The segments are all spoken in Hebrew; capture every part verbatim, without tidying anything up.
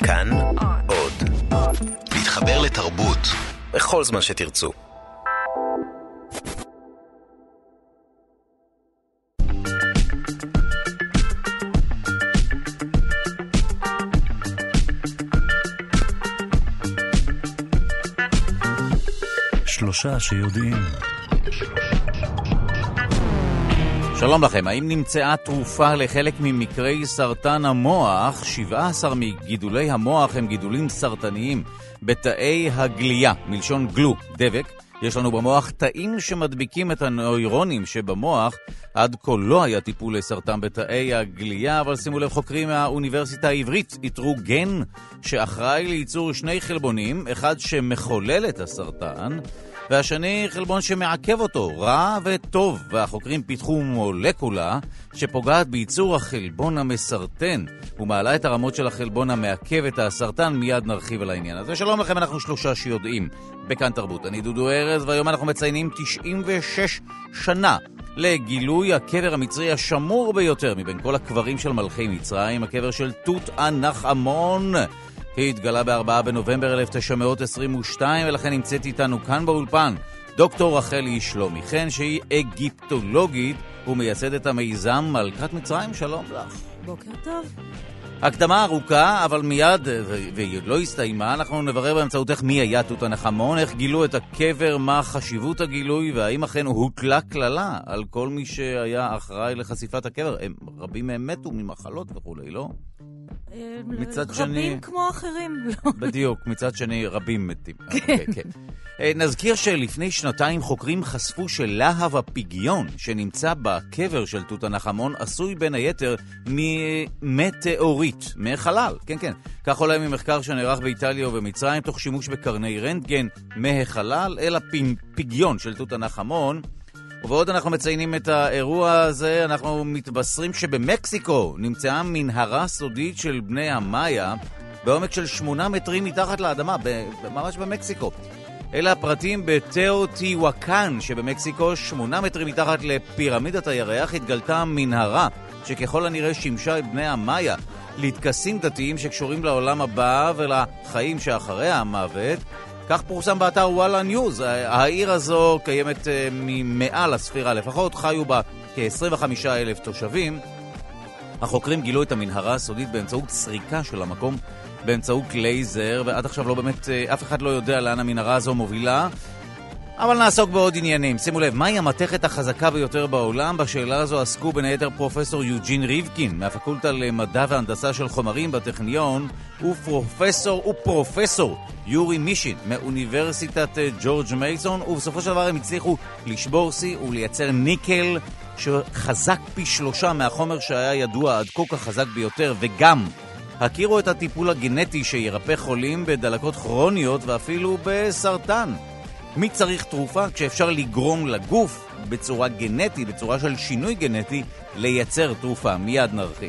כאן עוד. להתחבר לתרבות בכל זמן שתרצו. שלושה שיודעים. שלום לכם, האם נמצאה תרופה לחלק ממקרי סרטן המוח? שבעה עשר מגידולי המוח הם גידולים סרטניים בתאי הגליה, מלשון גלו, דבק. יש לנו במוח תאים שמדביקים את הנוירונים שבמוח. עד כה לא היה טיפול לסרטן בתאי הגליה, אבל שימו לב, חוקרים מהאוניברסיטה העברית איתרו גן שאחראי לייצור שני חלבונים, אחד שמחולל את הסרטן והשני חלבון שמעכב אותו, רע וטוב, והחוקרים פיתחו מולקולה שפוגעת בייצור החלבון המסרטן ומעלה את הרמות של החלבון המעכב את הסרטן. מיד נרחיב על העניין הזה. שלום לכם, אנחנו שלושה שיודעים בכאן תרבות. אני דודו ארז, והיום אנחנו מציינים תשעים ושש שנה לגילוי הקבר המצרי השמור ביותר מבין כל הקברים של מלכי מצרים, הקבר של תות ענח' אמון. התגלה ב-ארבעה בנובמבר אלף תשע מאות עשרים ושתיים, ולכן נמצאת איתנו כאן באולפן דוקטור רחלי שלומי חן, שהיא אגיפטולוגית ומייסדת המיזם מלכת מצרים. שלום לך. בוקר טוב. הקדמה ארוכה, אבל מיד, והיא לא הסתיימה, אנחנו נברר באמצעותך מי היה תות ענח' אמון, איך גילו את הקבר, מה חשיבות הגילוי, והאם אכן הוטלה כללה על כל מי שהיה אחראי לחשיפת הקבר. הם, רבים מהם מתו ממחלות וכולי, לא? מצד רבים שני... רבים כמו אחרים. בדיוק, מצד שני רבים מתים. okay, okay. נזכיר שלפני שנתיים חוקרים חשפו שלהב הפיגיון שנמצא בקבר של תות ענח' אמון עשוי בין היתר ממטאוריט, מחלל. כן, כן. כך עולה ממחקר שנערך באיטליה ובמצרים תוך שימוש בקרני רנטגן מהחלל אל הפיגיון של תות ענח' אמון. ובעוד אנחנו מציינים את האירוע הזה, אנחנו מתבשרים שבמקסיקו נמצאה מנהרה סודית של בני המאיה בעומק של שמונה מטרים מתחת לאדמה, ממש במקסיקו. אלה הפרטים בתאוטיוואקן שבמקסיקו, שמונה מטרים מתחת לפירמידת הירח, התגלתה מנהרה שככל הנראה שימשה את בני המאיה להתכסים דתיים שקשורים לעולם הבא ולחיים שאחרי המוות. כך פורסם באתר וואלה ניוז. העיר הזו קיימת ממעל הספירה לפחות, חיו בה כ-עשרים וחמישה אלף תושבים. החוקרים גילו את המנהרה הסודית באמצעות סריקה של המקום, באמצעות לייזר, ועד עכשיו לא באמת, אף אחד לא יודע לאן המנהרה הזו מובילה. אבל נעסוק בעוד עניינים. שימו לב, מהי המתכת החזקה ביותר בעולם? בשאלה הזו עסקו בין היתר פרופסור יוג'ין ריבקין מהפקולטה למדע והנדסה של חומרים בטכניון, ופרופסור ופרופסור יורי מישין מאוניברסיטת ג'ורג' מייסון, ובסופו של דבר הם הצליחו לשבור שיא ולייצר ניקל שחזק פי שלושה מהחומר שהיה ידוע עד כה כחזק ביותר, וגם הכירו את הטיפול הגנטי שירפא חולים בדלקות כרוניות ואפילו בסרטן. מי צריך תרופה כשאפשר לגרום לגוף בצורה גנטית, בצורה של שינוי גנטי, לייצר תרופה? מיד נרחיב.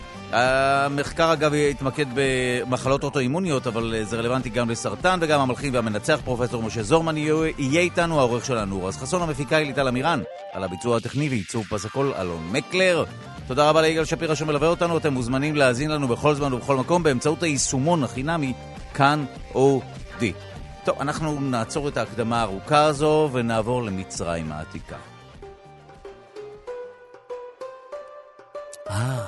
המחקר אגב יתמקד במחלות אוטואימוניות, אבל זה רלוונטי גם לסרטן, וגם המלחין והמנצח פרופסור משה זורמן יהיה איתנו, העורך שלנו אז חסון, המפיקה ליטל אמירן, על הביצוע הטכני ועיצוב פסקול אלון מקלר. תודה רבה ליגאל שפירא שמלווה אותנו. אתם מוזמנים להאזין לנו בכל זמן ובכל מקום באמצעות היישומון החינמי כאן אודי. טוב, אנחנו נעצור את ההקדמה הארוכה הזו ונעבור למצרים העתיקה. אה,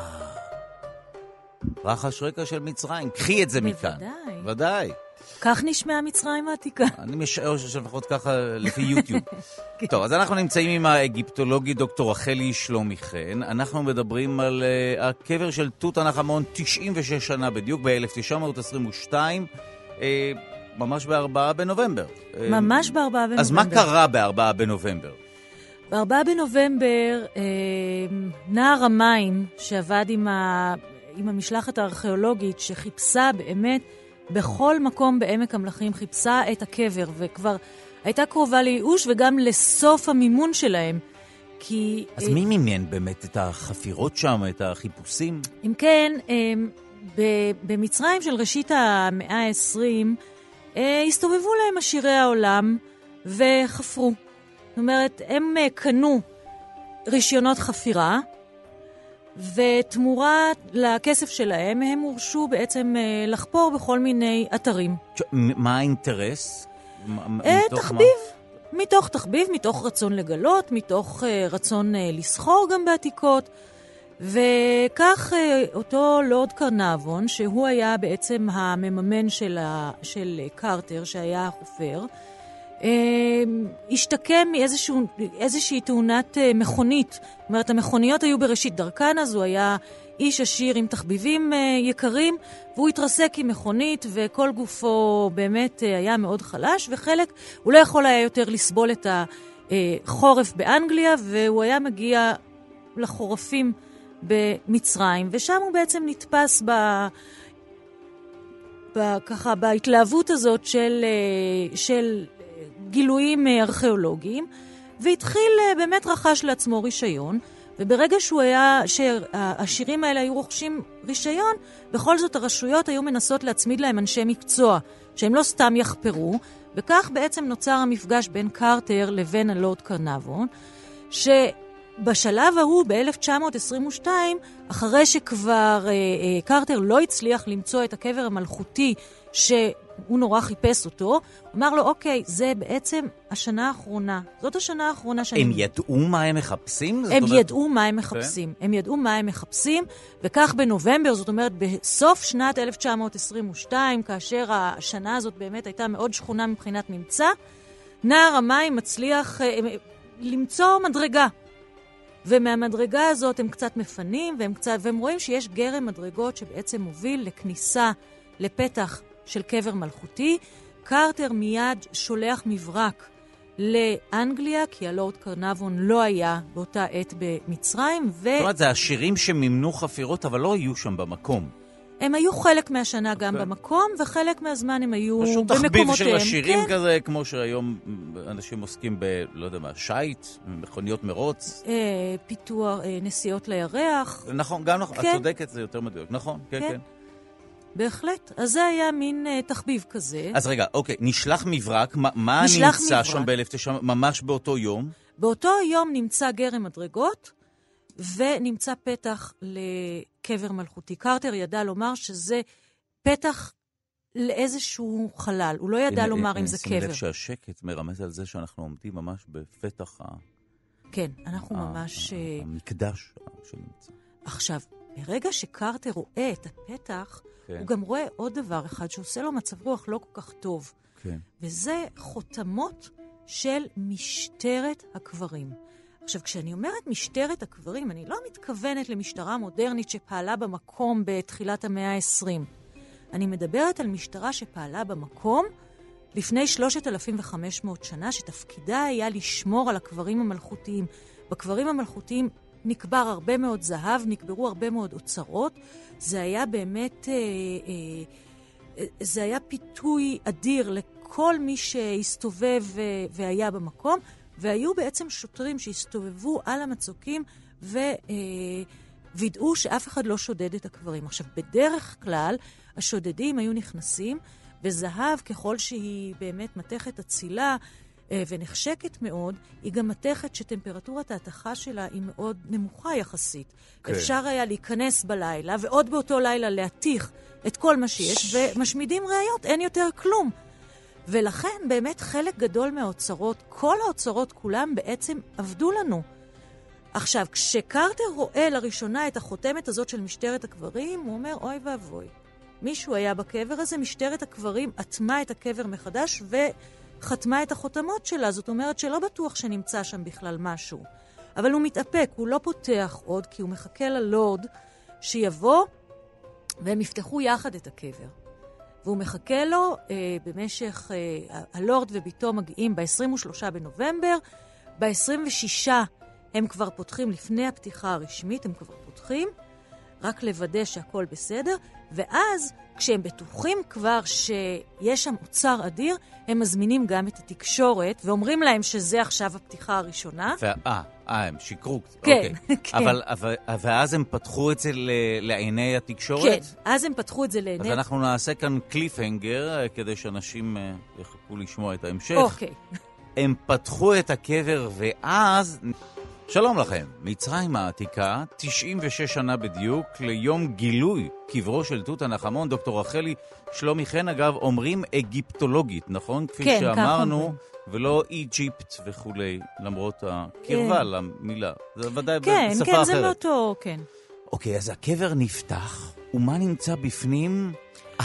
רחש רקע של מצרים, קחי את זה מכאן. בוודאי. ודאי. כך נשמע מצרים העתיקה. אני משער שלפחות ככה לפי יוטיוב. טוב, אז אנחנו נמצאים עם האגיפטולוגית דוקטור רחלי שלומי חן. אנחנו מדברים על uh, הקבר של תות ענח' אמון, תשעים ושש שנה בדיוק, ב-אלף תשע מאות עשרים ושתיים. Uh, ממש בארבעה בנובמבר. ממש בארבעה בנובמבר. אז מה קרה בארבעה בנובמבר? בארבעה בנובמבר, נער המים שעבד עם, ה... עם המשלחת הארכיאולוגית שחיפשה באמת בכל מקום בעמק המלכים, חיפשה את הקבר, וכבר הייתה קרובה לייאוש וגם לסוף המימון שלהם. כי... אז מי מימן באמת את החפירות שם, את החיפושים? אם כן, במצרים של ראשית המאה ה-עשרים, הסתובבו להם עשירי העולם וחפרו. זאת אומרת, הם קנו רישיונות חפירה, ותמורה לכסף שלהם, הם הורשו בעצם לחפור בכל מיני אתרים. מה האינטרס? תחביב. מתוך תחביב, מתוך רצון לגלות, מתוך רצון לסחור גם בעתיקות. וכך אותו לורד קרנבון, שהוא היה בעצם המממן של, ה, של קרטר, שהיה החופר, השתקם מאיזושהי תאונת מכונית. זאת אומרת, המכוניות היו בראשית דרכן, אז הוא היה איש עשיר עם תחביבים יקרים, והוא התרסק עם מכונית, וכל גופו באמת היה מאוד חלש, וחלק, הוא לא יכול היה יותר לסבול את החורף באנגליה, והוא היה מגיע לחורפים במצרים, ושם הוא בעצם נתפס ב... ב... ככה, בהתלהבות הזאת של, של גילויים ארכיאולוגיים, והתחיל באמת רכש לעצמו רישיון, וברגע שהוא היה, שהשירים האלה היו רוכשים רישיון, בכל זאת הרשויות היו מנסות להצמיד להם אנשי מקצוע, שהם לא סתם יחפרו, וכך בעצם נוצר המפגש בין קרטר לבין הלורד קרנבון, שבשלב ההוא, ב-אלף תשע מאות עשרים ושתיים, אחרי שכבר אה, אה, קרטר לא הצליח למצוא את הקבר המלכותי, שהוא נורא חיפש אותו, הוא אמר לו, אוקיי, זה בעצם השנה האחרונה. זאת השנה האחרונה שאני... הם ידעו מה הם מחפשים? הם אומרת... ידעו מה הם מחפשים. Okay. הם ידעו מה הם מחפשים, וכך בנובמבר, זאת אומרת, בסוף שנת אלף תשע מאות עשרים ושתיים, כאשר השנה הזאת באמת הייתה מאוד שכונה מבחינת ממצא, נער המים מצליח אה, למצוא מדרגה. ומהמדרגה הזאת הם קצת מפנים, והם, קצת, והם רואים שיש גרם מדרגות שבעצם מוביל לכניסה לפתח של קבר מלכותי. קרטר מיד שולח מברק לאנגליה, כי הלורד קרנבון לא היה באותה עת במצרים. ו... זאת אומרת, זה השירים שמימנו חפירות, אבל לא היו שם במקום. הם היו חלק מהשנה גם okay. במקום, וחלק מהזמן הם היו במקומותיהם. פשוט תחביב של השירים כן. כזה, כמו שהיום אנשים עוסקים ב, לא יודע מה, שייט, מכוניות מרוץ. אה, פיתוח, אה, נסיעות לירח. נכון, גם נכון, כן. את צודקת, זה יותר מדויק. נכון, כן, כן. כן. בהחלט. אז זה היה מין uh, תחביב כזה. אז רגע, אוקיי, נשלח מברק, מה, מה נמצא מברק. שם ב-אלף תשע מאות, ממש באותו יום? באותו יום נמצא גרם מדרגות, ונמצא פתח לקבר מלכותי. קרטר ידע לומר שזה פתח לאיזשהו חלל. הוא לא ידע אין, לומר אין, אם אין, זה קבר. שימי לב שהשקט מרמז על זה שאנחנו עומדים ממש בפתח ה... כן, אנחנו ה- ממש... ה- המקדש שנמצא. עכשיו, ברגע שקרטר רואה את הפתח, כן. הוא גם רואה עוד דבר אחד שעושה לו מצב רוח לא כל כך טוב. כן. וזה חותמות של משטרת הקברים. עכשיו, כשאני אומרת משטרת הקברים, אני לא מתכוונת למשטרה מודרנית שפעלה במקום בתחילת המאה ה-עשרים. אני מדברת על משטרה שפעלה במקום לפני שלושת אלפים וחמש מאות שנה, שתפקידה היה לשמור על הקברים המלכותיים. בקברים המלכותיים נקבר הרבה מאוד זהב, נקברו הרבה מאוד אוצרות. זה היה באמת, אה, אה, זה היה פיתוי אדיר לכל מי שהסתובב והיה במקום, והיו בעצם שוטרים שהסתובבו על המצוקים ווידאו שאף אחד לא שודד את הקברים. עכשיו, בדרך כלל השודדים היו נכנסים, וזהב ככל שהיא באמת מתכת אצילה ונחשקת מאוד, היא גם מתכת שטמפרטורת ההתכה שלה היא מאוד נמוכה יחסית. כן. אפשר היה להיכנס בלילה, ועוד באותו לילה להתיך את כל מה שיש, ומשמידים ראיות, אין יותר כלום. ולכן באמת חלק גדול מהאוצרות, כל האוצרות כולם בעצם עבדו לנו. עכשיו, כשקרטר רואה לראשונה את החותמת הזאת של משטרת הקברים, הוא אומר, אוי ואבוי. מישהו היה בקבר הזה, משטרת הקברים עטמה את הקבר מחדש וחתמה את החותמות שלה. זאת אומרת שלא בטוח שנמצא שם בכלל משהו. אבל הוא מתאפק, הוא לא פותח עוד, כי הוא מחכה ללורד שיבוא והם יפתחו יחד את הקבר. והוא מחכה לו אה, במשך, אה, הלורד וביתו מגיעים ב-עשרים ושלושה בנובמבר, ב-עשרים ושישה הם כבר פותחים, לפני הפתיחה הרשמית הם כבר פותחים, רק לוודא שהכל בסדר, ואז כשהם בטוחים כבר שיש שם אוצר אדיר, הם מזמינים גם את התקשורת, ואומרים להם שזה עכשיו הפתיחה הראשונה. אה, אה, הם שיקרו. כן, אוקיי. כן. אבל, אבל, ואז הם פתחו את זה לעיני התקשורת? כן, אז הם פתחו את זה לעיני... אז אנחנו נעשה כאן קליפהנגר, כדי שאנשים יחכו לשמוע את ההמשך. אוקיי. הם פתחו את הקבר, ואז... שלום לכם, מצרים העתיקה, תשעים ושש שנה בדיוק ליום גילוי קברו של תות ענח' אמון. דוקטור רחלי שלומי חן, אגב, אומרים אגיפטולוגית, נכון? כפי כן, שאמרנו, ולא איג'יפט וכולי, למרות הקרבה למילה. זה ודאי כן, בשפה כן, אחרת. זה לא טוב, כן. אוקיי, אז הקבר נפתח, ומה נמצא בפנים? אה...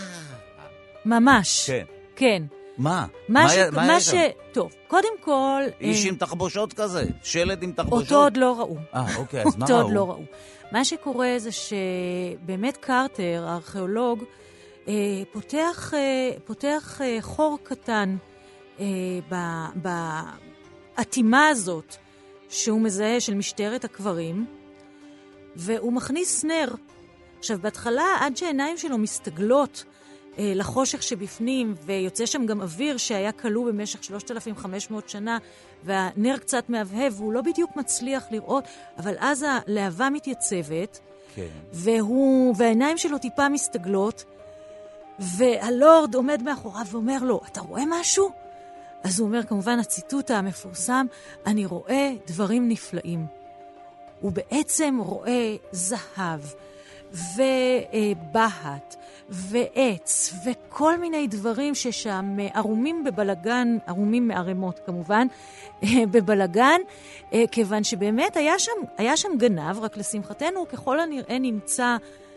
ממש. כן. כן. מה? מה ש... מה מה יש ש... שם? טוב, קודם כל... איש אה, עם תחבושות כזה, שלד עם תחבושות. אותו עוד לא ראו. אה, אוקיי, אז מה אותו ראו? עוד לא ראו. מה שקורה זה שבאמת קרטר, הארכיאולוג, אה, פותח, אה, פותח אה, חור קטן אה, ב- בעתימה הזאת שהוא מזהה של משטרת הקברים, והוא מכניס נר. עכשיו, בהתחלה, עד שהעיניים שלו מסתגלות אה, לחושך שבפנים, ויוצא שם גם אוויר שהיה כלוא במשך שלושת אלפים וחמש מאות שנה, והנר קצת מהבהב, והוא לא בדיוק מצליח לראות, אבל אז הלהבה מתייצבת, כן. והוא, והעיניים שלו טיפה מסתגלות, והלורד עומד מאחוריו ואומר לו, אתה רואה משהו? אז הוא אומר, כמובן, הציטוט המפורסם, אני רואה דברים נפלאים. הוא בעצם רואה זהב, ובהת, ועץ, וכל מיני דברים ששם ערומים בבלגן, ערומים מערימות כמובן, בבלגן, כיוון שבאמת היה שם, היה שם גנב, רק לשמחתנו, ככל הנראה נמצא,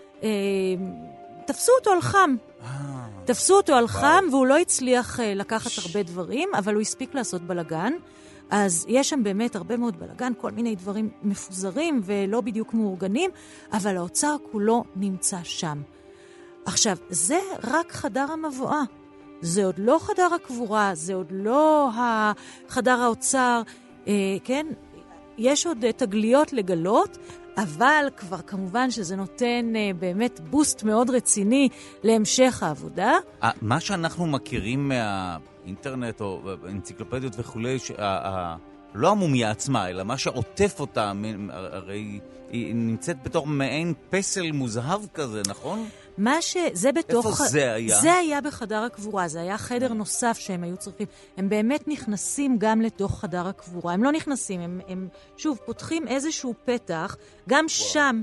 תפסו אותו על חם. תפסו אותו על חם, והוא לא הצליח לקחת הרבה דברים, אבל הוא הספיק לעשות בלגן. אז יש שם באמת הרבה מאוד בלגן, כל מיני דברים מפוזרים ולא בדיוק מאורגנים, אבל האוצר כולו נמצא שם. עכשיו, זה רק חדר המבואה. זה עוד לא חדר הקבורה, זה עוד לא חדר האוצר, אה, כן? יש עוד תגליות לגלות, אבל כבר כמובן שזה נותן אה, באמת בוסט מאוד רציני להמשך העבודה. מה שאנחנו מכירים מהאינטרנט או אנציקלופדיות וכולי, שה, ה, לא המומיה עצמה, אלא מה שעוטף אותה, הרי היא נמצאת בתוך מעין פסל מוזהב כזה, נכון? מה שזה בתוך... איפה זה היה? זה היה בחדר הקבורה, זה היה חדר נוסף שהם היו צריכים. הם באמת נכנסים גם לתוך חדר הקבורה. הם לא נכנסים, הם, הם שוב פותחים איזשהו פתח, גם וואו. שם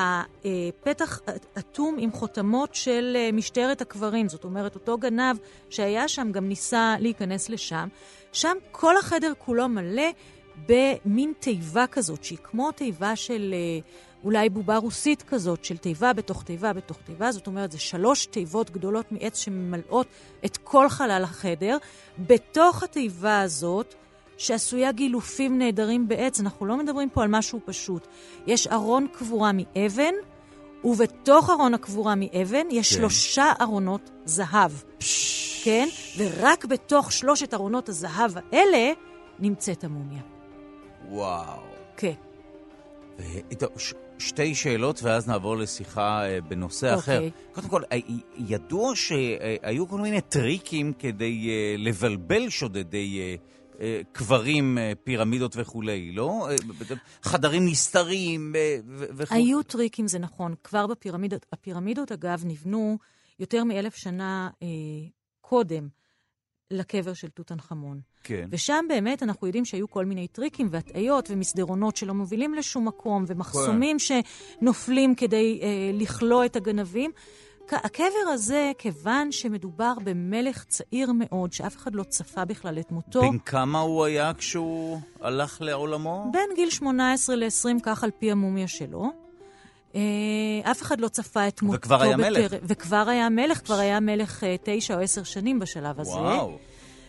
הפתח אטום עם חותמות של משטרת הקברים. זאת אומרת, אותו גנב שהיה שם גם ניסה להיכנס לשם. שם כל החדר כולו מלא במין תיבה כזאת, שהיא כמו תיבה של... אולי בובה רוסית כזאת, של תיבה בתוך תיבה בתוך תיבה, זאת אומרת, זה שלוש תיבות גדולות מעץ שממלאות את כל חלל החדר. בתוך התיבה הזאת, שעשויה גילופים נהדרים בעץ, אנחנו לא מדברים פה על משהו פשוט. יש ארון קבורה מאבן, ובתוך ארון הקבורה מאבן יש כן. שלושה ארונות זהב. פש... כן? ורק בתוך שלושת ארונות הזהב האלה נמצאת המומיה. וואו. כן. ש... שתי שאלות, ואז נעבור לשיחה בנושא okay. אחר. קודם כל, ידוע שהיו כל מיני טריקים כדי לבלבל שודדי קברים, פירמידות וכולי, לא? חדרים נסתרים וכו'. היו טריקים, זה נכון. כבר בפירמידות, הפירמידות אגב נבנו יותר מאלף שנה אה, קודם לקבר של תות ענח' אמון. כן. ושם באמת אנחנו יודעים שהיו כל מיני טריקים והטעיות ומסדרונות שלא מובילים לשום מקום, ומחסומים כן. שנופלים כדי אה, לכלוא את הגנבים. הקבר הזה, כיוון שמדובר במלך צעיר מאוד, שאף אחד לא צפה בכלל את מותו. בין כמה הוא היה כשהוא הלך לעולמו? בין גיל שמונה עשרה ל-עשרים, כך על פי המומיה שלו. אה, אף אחד לא צפה את מותו. וכבר היה מלך. בטר... וכבר היה מלך, כבר היה מלך אה, תשע או עשר שנים בשלב הזה. וואו.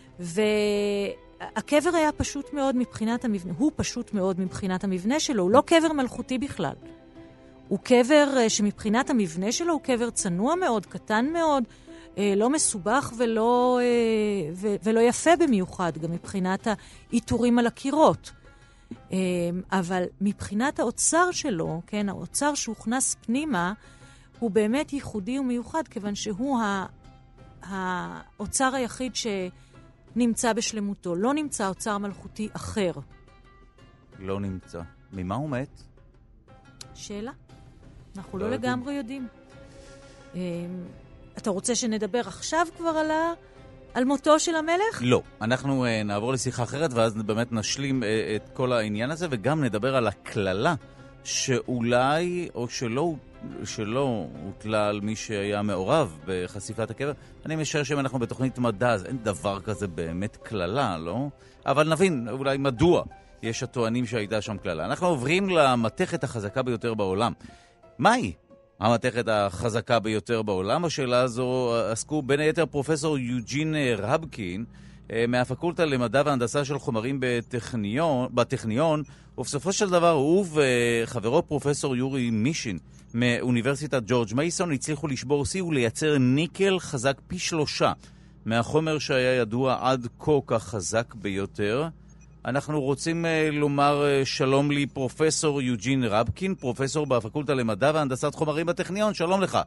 והקבר היה פשוט מאוד מבחינת המבנה, הוא פשוט מאוד מבחינת המבנה שלו, הוא לא קבר מלכותי בכלל. הוא קבר שמבחינת המבנה שלו הוא קבר צנוע מאוד, קטן מאוד, לא מסובך ולא, ו, ולא יפה במיוחד, גם מבחינת האיתורים על הקירות. אבל מבחינת האוצר שלו, כן, האוצר שהוכנס פנימה, הוא באמת ייחודי ומיוחד, כיוון שהוא האוצר היחיד שנמצא בשלמותו. לא נמצא אוצר מלכותי אחר. לא נמצא. ממה הוא מת? שאלה. אנחנו לא, לא לגמרי יודעים. אתה רוצה שנדבר עכשיו כבר על על מותו של המלך? לא. אנחנו uh, נעבור לשיחה אחרת, ואז באמת נשלים uh, את כל העניין הזה, וגם נדבר על הכללה שאולי, או שלא, שלא הוטלה על מי שהיה מעורב בחשיפת הקבר. אני משער שאם אנחנו בתוכנית מדע, אז אין דבר כזה באמת כללה, לא? אבל נבין אולי מדוע יש הטוענים שהייתה שם כללה. אנחנו עוברים למתכת החזקה ביותר בעולם. מהי המתכת החזקה ביותר בעולם? השאלה הזו עסקו בין היתר פרופסור יוג'ין רבקין, מהפקולטה למדע והנדסה של חומרים בטכניון, בטכניון, ובסופו של דבר הוא וחברו פרופסור יורי מישין מאוניברסיטת ג'ורג' מייסון הצליחו לשבור שיא ולייצר ניקל חזק פי שלושה מהחומר שהיה ידוע עד כה כחזק ביותר. אנחנו רוצים uh, לומר uh, שלום לי פרופסור יוג'ין רבקין, פרופסור בפקולטה למדע והנדסת חומרים בטכניון. שלום לך.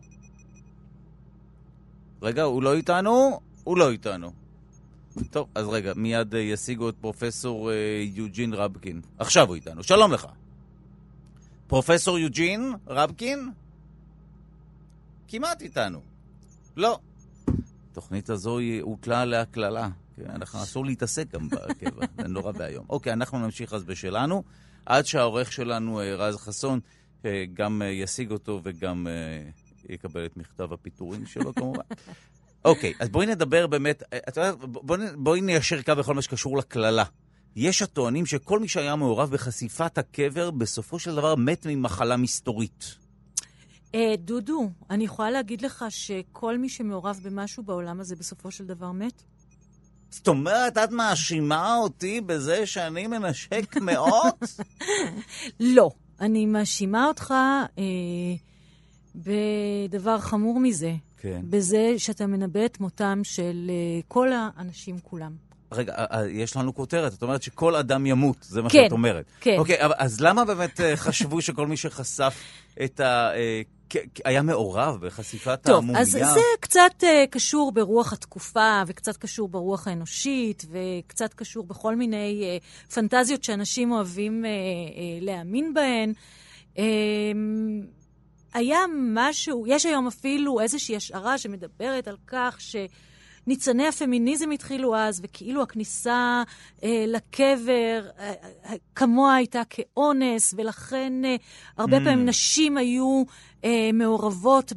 רגע, הוא לא איתנו? הוא לא איתנו. טוב, אז רגע, מיד uh, ישיגו את פרופסור uh, יוג'ין רבקין. עכשיו הוא איתנו. שלום לך. פרופסור יוג'ין רבקין? כמעט איתנו. לא. התוכנית הזו היא הוטלה עליה כללה. אנחנו אסור להתעסק גם בקבע, זה נורא והיום. אוקיי, אנחנו נמשיך אז בשלנו, עד שהעורך שלנו, רז חסון, גם ישיג אותו וגם יקבל את מכתב הפיטורים שלו כמובן. אוקיי, אז בואי נדבר באמת, בואי ניישר קו בכל מה שקשור לכללה. יש הטוענים שכל מי שהיה מעורב בחשיפת הקבר, בסופו של דבר מת ממחלה מסתורית. דודו, אני יכולה להגיד לך שכל מי שמעורב במשהו בעולם הזה בסופו של דבר מת? זאת אומרת, את מאשימה אותי בזה שאני מנשק מאות? לא, אני מאשימה אותך אה, בדבר חמור מזה. כן. בזה שאתה מנבא את מותם של אה, כל האנשים כולם. רגע, יש לנו כותרת, את אומרת שכל אדם ימות, זה מה כן, שאת אומרת. כן. אוקיי, אז למה באמת חשבו שכל מי שחשף את ה... היה מעורב בחשיפת המומיה? טוב, אז זה קצת uh, קשור ברוח התקופה, וקצת קשור ברוח האנושית, וקצת קשור בכל מיני uh, פנטזיות שאנשים אוהבים uh, uh, להאמין בהן. Uh, היה משהו, יש היום אפילו איזושהי השערה שמדברת על כך ש... ניצני הפמיניזם התחילו אז, וכאילו הכניסה אה, לקבר אה, כמוה הייתה כאונס, ולכן אה, הרבה mm. פעמים נשים היו אה, מעורבות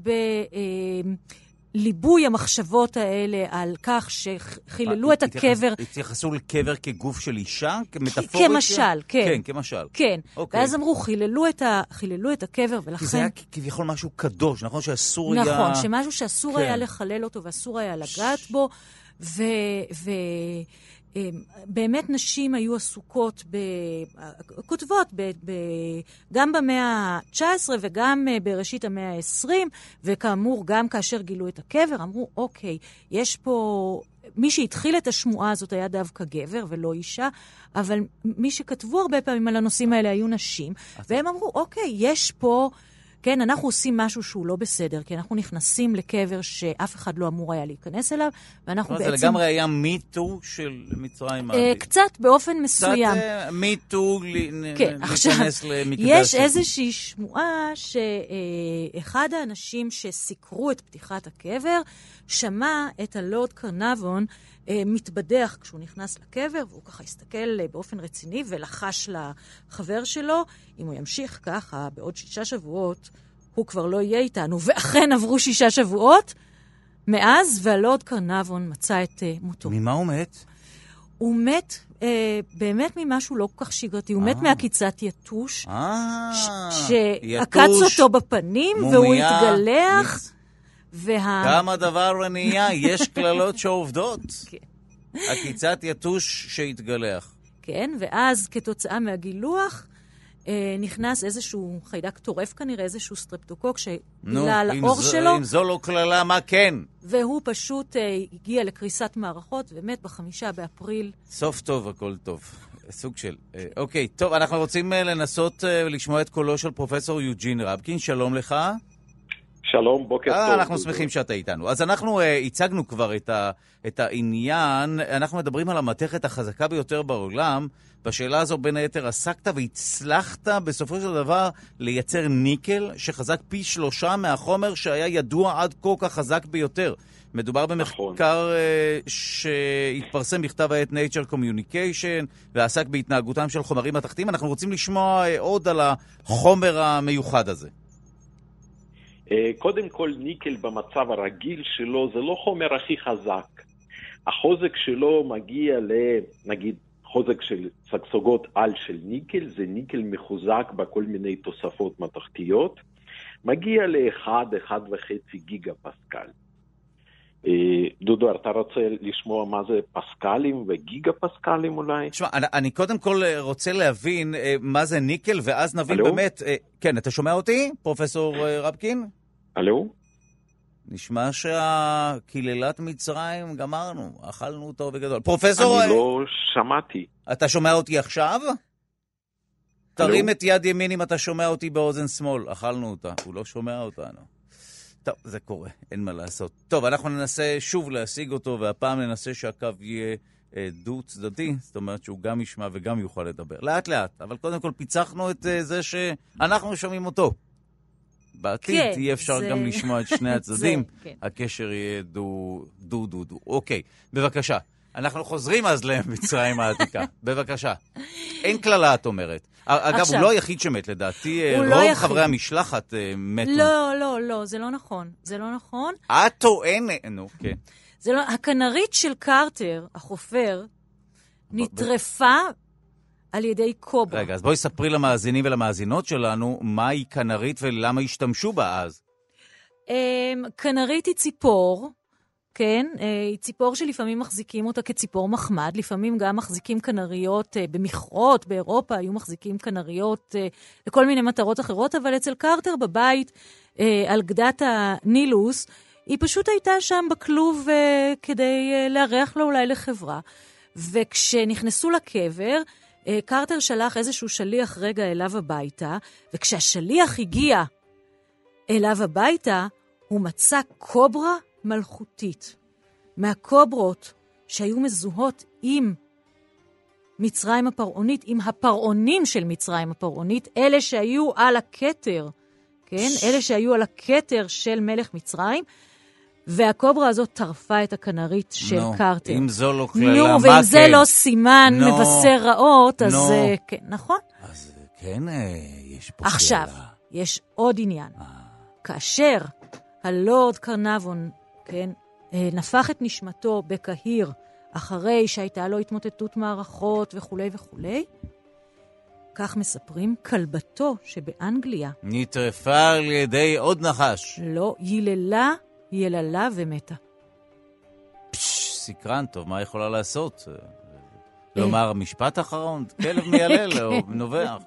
בליבוי אה, המחשבות האלה על כך שחיללו את הקבר. התייחסו לקבר כגוף של אישה? כמטאפורית? כמשל, כן. כן, כמשל. כן. אוקיי. ואז אמרו, חיללו את, ה, חיללו את הקבר, ולכן... כי זה היה כביכול משהו קדוש, נכון? שאסור נכון, היה... נכון, שמשהו שאסור כן. היה לחלל אותו, ואסור היה לגעת ש... בו, ו... ו... באמת נשים היו עסוקות, ב... כותבות, ב... ב... גם במאה ה-תשע עשרה וגם בראשית המאה ה-עשרים, וכאמור, גם כאשר גילו את הקבר, אמרו, אוקיי, יש פה... מי שהתחיל את השמועה הזאת היה דווקא גבר ולא אישה, אבל מי שכתבו הרבה פעמים על הנושאים האלה היו נשים, והם אמרו, אוקיי, יש פה... כן, אנחנו עושים משהו שהוא לא בסדר, כי אנחנו נכנסים לקבר שאף אחד לא אמור היה להיכנס אליו, ואנחנו בעצם... זה לגמרי היה מיטו של מצרים. קצת באופן מסוים. קצת מיטו להיכנס למקדש. יש איזושהי שמועה שאחד האנשים שסיקרו את פתיחת הקבר, שמע את הלורד קרנבון מתבדח כשהוא נכנס לקבר, והוא ככה הסתכל באופן רציני ולחש לחבר שלו, אם הוא ימשיך ככה בעוד שישה שבועות, הוא כבר לא יהיה איתנו. ואכן עברו שישה שבועות מאז, והלורד קרנבון מצא את uh, מותו. ממה הוא מת? הוא מת uh, באמת ממשהו לא כל כך שגרתי. הוא מת מעקיצת יתוש, שעקץ אותו בפנים, והוא התגלח. וה... כמה דבר נהיה, יש כללות שעובדות. כן. עקיצת יתוש שהתגלח. כן, ואז כתוצאה מהגילוח, אה, נכנס איזשהו חיידק טורף כנראה, איזשהו סטרפטוקוק שגילה על האור זו, שלו. אם זו לא כללה, מה כן? והוא פשוט אה, הגיע לקריסת מערכות, ומת בחמישה באפריל. סוף טוב, הכל טוב. סוג של... אה, אוקיי, טוב, אנחנו רוצים אה, לנסות אה, לשמוע את קולו של פרופסור יוג'ין רבקין. שלום לך. שלום, בוקר טוב. אנחנו שמחים שאתה איתנו. אז אנחנו הצגנו כבר את, ה, את העניין, אנחנו מדברים על המתכת החזקה ביותר בעולם, בשאלה הזו בין היתר עסקת והצלחת בסופו של דבר לייצר ניקל שחזק פי שלושה מהחומר שהיה ידוע עד כה כחזק ביותר. מדובר במחקר שהתפרסם בכתב העת Nature Communication ועסק בהתנהגותם של חומרים מתכתיים. אנחנו רוצים לשמוע עוד על החומר המיוחד הזה. קודם כל, ניקל במצב הרגיל שלו זה לא חומר הכי חזק. החוזק שלו מגיע לנגיד חוזק של סגסוגות על של ניקל, זה ניקל מחוזק בכל מיני תוספות מתכתיות, מגיע ל-אחד, אחד וחצי גיגה פסקל. דודו, אתה רוצה לשמוע מה זה פסקלים וגיגה פסקלים אולי? תשמע, אני, אני קודם כל רוצה להבין מה זה ניקל, ואז נבין אלו? באמת... כן, אתה שומע אותי, פרופסור רבקין? אלו? נשמע שהקללת מצרים גמרנו, אכלנו אותו בגדול. פרופסור... אני לא שמעתי. אתה שומע אותי עכשיו? אלו? תרים את יד ימין אם אתה שומע אותי באוזן שמאל. אכלנו אותה, הוא לא שומע אותנו. טוב, זה קורה, אין מה לעשות. טוב, אנחנו ננסה שוב להשיג אותו, והפעם ננסה שהקו יהיה אה, דו צדדי, זאת אומרת שהוא גם ישמע וגם יוכל לדבר. לאט לאט, אבל קודם כל פיצחנו את אה, זה שאנחנו שומעים אותו. בעתיד כן, יהיה אפשר זה... גם לשמוע את שני הצדדים, זה, כן. הקשר יהיה דו דו דו דו. אוקיי, בבקשה. אנחנו חוזרים אז למצרים העתיקה. בבקשה. אין כללה, את אומרת. אגב, עכשיו, הוא לא היחיד שמת, לדעתי. רוב לא חברי המשלחת מתו. לא, לא, לא, זה לא נכון. זה לא נכון. את טוענת, נו, כן. זה לא, הכנרית של קרטר, החופר, נטרפה על ידי קוברה. רגע, אז בואי ספרי למאזינים ולמאזינות שלנו, מהי כנרית ולמה השתמשו בה אז. כנרית היא ציפור, כן, היא ציפור שלפעמים מחזיקים אותה כציפור מחמד, לפעמים גם מחזיקים כנריות במכרות, באירופה היו מחזיקים כנריות לכל מיני מטרות אחרות, אבל אצל קרטר בבית, על גדת הנילוס, היא פשוט הייתה שם בכלוב כדי לארח לה אולי לחברה. וכשנכנסו לקבר, קרטר שלח איזשהו שליח רגע אליו הביתה, וכשהשליח הגיע אליו הביתה, הוא מצא קוברה מלכותית, מהקוברות שהיו מזוהות עם מצרים הפרעונית, עם הפרעונים של מצרים הפרעונית, אלה שהיו על הכתר, כן? אלה שהיו על הכתר של מלך מצרים, והקוברה הזאת טרפה את הכנרית של no, קרטר. אם זו לא כללה, נו, מה ואם זה כן? לא סימן no, מבשר רעות, אז no. כן, נכון? אז כן, יש פה עכשיו, שאלה. יש עוד עניין. Ah. כאשר הלורד קרנבון, כן, נפח את נשמתו בקהיר, אחרי שהייתה לו התמוטטות מערכות וכו' וכו', כך מספרים, כלבתו שבאנגליה נטרפה על ידי עוד נחש. לא, יללה, יללה ומתה. פש, סקרן טוב, מה יכולה לעשות? לומר משפט אחרון, כלב מיילל או נובח.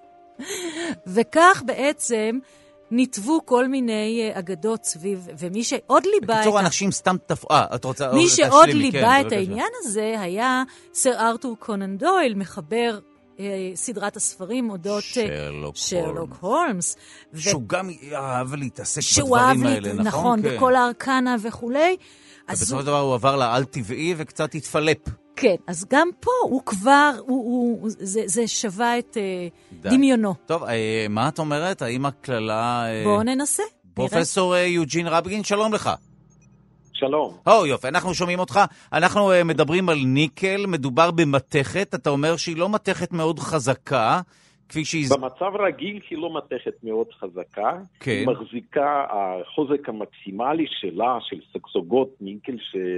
וכך בעצם נתבו כל מיני אגדות סביב, ומי שעוד ליבה... בקיצור, אנשים סתם תפעה, את רוצה... מי שעוד ליבה את העניין הזה היה סר ארתור קונן דויל, מחבר סדרת הספרים אודות שרלוק הולמס. שהוא גם אהב להתעסק בדברים האלה, נכון? נכון, בכל הארקנה וכולי. ובסופו של דבר הוא עבר לעל טבעי וקצת התפלפ. כן, אז גם פה הוא כבר, זה שווה את דמיונו. טוב, מה את אומרת? האם הכללה... בואו ננסה. פרופסור יוג'ין רבקין, שלום לך. שלום. או, יופי, אנחנו שומעים אותך. אנחנו uh, מדברים על ניקל, מדובר במתכת. אתה אומר שהיא לא מתכת מאוד חזקה, כפי שהיא... במצב רגיל היא לא מתכת מאוד חזקה. כן. היא מחזיקה, החוזק המקסימלי שלה, של סגסוגות ניקל,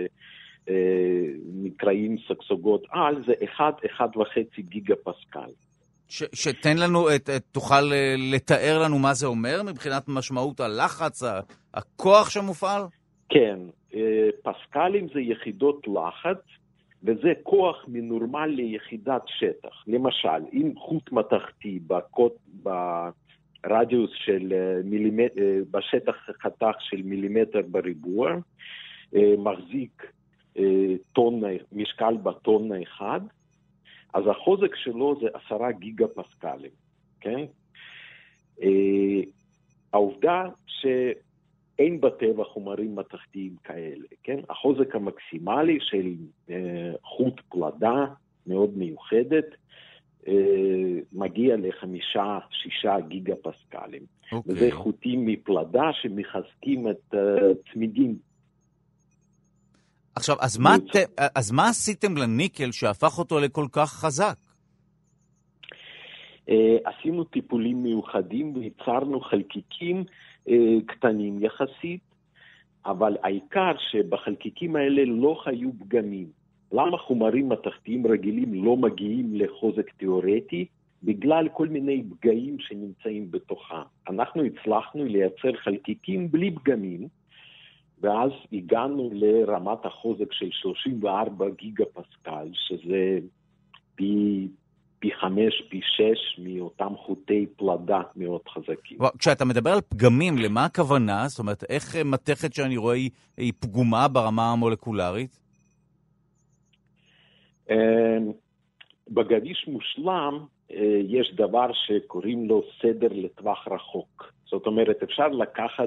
שנקראים uh, סגסוגות על, זה אחד, אחד וחצי גיגה פסקל. ש- שתן לנו, את, את, תוכל לתאר לנו מה זה אומר, מבחינת משמעות הלחץ, הכוח שמופעל? כן, פסקלים זה יחידות לחץ, וזה כוח מנורמל ליחידת שטח. למשל, אם חוט מתכתי בקוט, ברדיוס של מילימטר, בשטח חתך של מילימטר בריבוע, מחזיק טונה, משקל בטונה אחד, אז החוזק שלו זה עשרה גיגה פסקלים, כן? העובדה ש... אין בטבע חומרים מתכתיים כאלה, כן? החוזק המקסימלי של אה, חוט פלדה מאוד מיוחדת, אה, מגיע לחמישה, שישה גיגה פסקלים. Okay. וזה חוטים מפלדה שמחזקים את הצמיגים. עכשיו, אז מה, ת, אז מה עשיתם לניקל שהפך אותו לכל כך חזק? אה, עשינו טיפולים מיוחדים ויצרנו חלקיקים אה, קטנים יחסית, אבל העיקר שבחלקיקים האלה לא היו פגמים. למה חומרים מתכתיים רגילים לא מגיעים לחוזק תיאורטי? בגלל כל מיני פגעים שנמצאים בתוכה. אנחנו הצלחנו לייצר חלקיקים בלי פגמים, ואז הגענו לרמת החוזק של שלושים וארבע גיגה פסקל, שזה פי, פי חמש, פי שש מאותם חוטי פלדה מאוד חזקים. כשאתה מדבר על פגמים, למה הכוונה? זאת אומרת, איך מתכת שאני רואה היא, היא פגומה ברמה המולקולרית? בגדיש מושלם, יש דבר שקוראים לו סדר לטווח רחוק. זאת אומרת, אפשר לקחת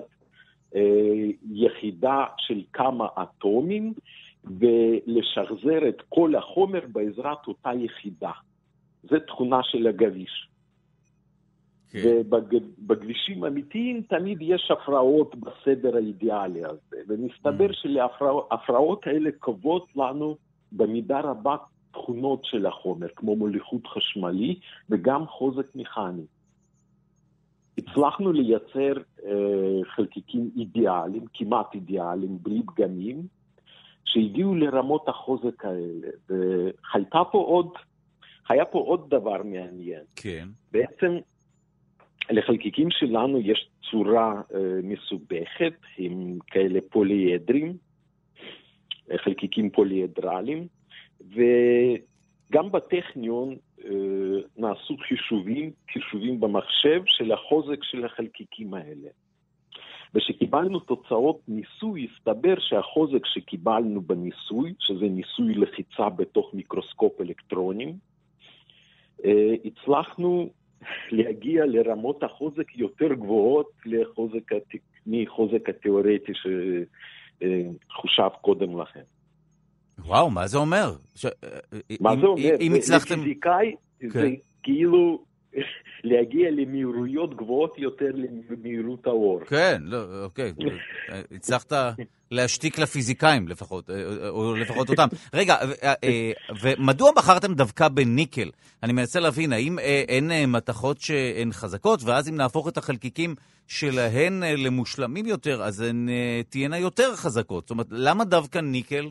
יחידה של כמה אטומים ולשחזר את כל החומר בעזרת אותה יחידה. זו תכונה של הגביש. Okay. ובגבישים אמיתיים תמיד יש הפרעות בסדר האידיאלי הזה, ומסתבר mm. שלהפרעות האלה קובעות לנו במידה רבה תכונות של החומר, כמו מוליכות חשמלי וגם חוזק מכני. הצלחנו לייצר אה, חלקיקים אידיאליים, כמעט אידיאליים, בלי פגמים, שהגיעו לרמות החוזק האלה. והייתה פה עוד, היה פה עוד דבר מעניין. כן. בעצם לחלקיקים שלנו יש צורה אה, מסובכת, עם כאלה פוליאדרים, חלקיקים פוליאדרליים, וגם בטכניון אה, נעשו חישובים, חישובים במחשב של החוזק של החלקיקים האלה. ושקיבלנו תוצאות ניסוי, הסתבר שהחוזק שקיבלנו בניסוי, שזה ניסוי לחיצה בתוך מיקרוסקופ אלקטרונים, אה, הצלחנו להגיע לרמות החוזק יותר גבוהות לחוזק, מחוזק התיאורטי שחושב קודם לכן. וואו, מה זה אומר? ש... מה אם, זה אומר? אם הצלחתם... לפיזיקאי כן. זה כאילו להגיע למהירויות גבוהות יותר למהירות האור. כן, לא, אוקיי. הצלחת להשתיק לפיזיקאים לפחות, או לפחות אותם. רגע, ומדוע בחרתם דווקא בניקל? אני מנסה להבין, האם אין מתכות שהן חזקות, ואז אם נהפוך את החלקיקים שלהן למושלמים יותר, אז הן תהיינה יותר חזקות. זאת אומרת, למה דווקא ניקל?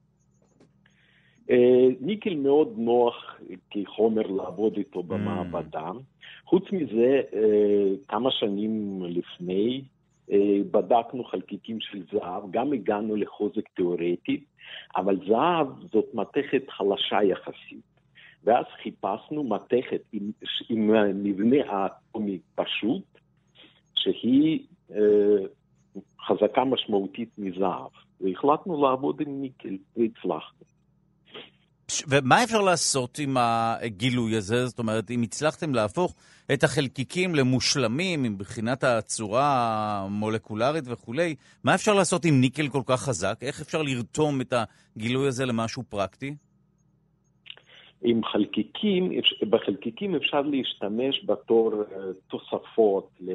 ניקל מאוד נוח כחומר לעבוד איתו במעבדה. חוץ מזה, כמה שנים לפני, בדקנו חלקיקים של זהב, גם הגענו לחוזק תיאורטי, אבל זהב זאת מתכת חלשה יחסית. ואז חיפשנו מתכת עם, עם מבנה אטומי פשוט, שהיא חזקה משמעותית מזהב. והחלטנו לעבוד עם ניקל, והצלחנו. ומה אפשר לעשות עם הגילוי הזה? זאת אומרת, אם הצלחתם להפוך את החלקיקים למושלמים, מבחינת הצורה המולקולרית וכו', מה אפשר לעשות עם ניקל כל כך חזק? איך אפשר לרתום את הגילוי הזה למשהו פרקטי? עם חלקיקים, בחלקיקים אפשר להשתמש בתור תוספות ל...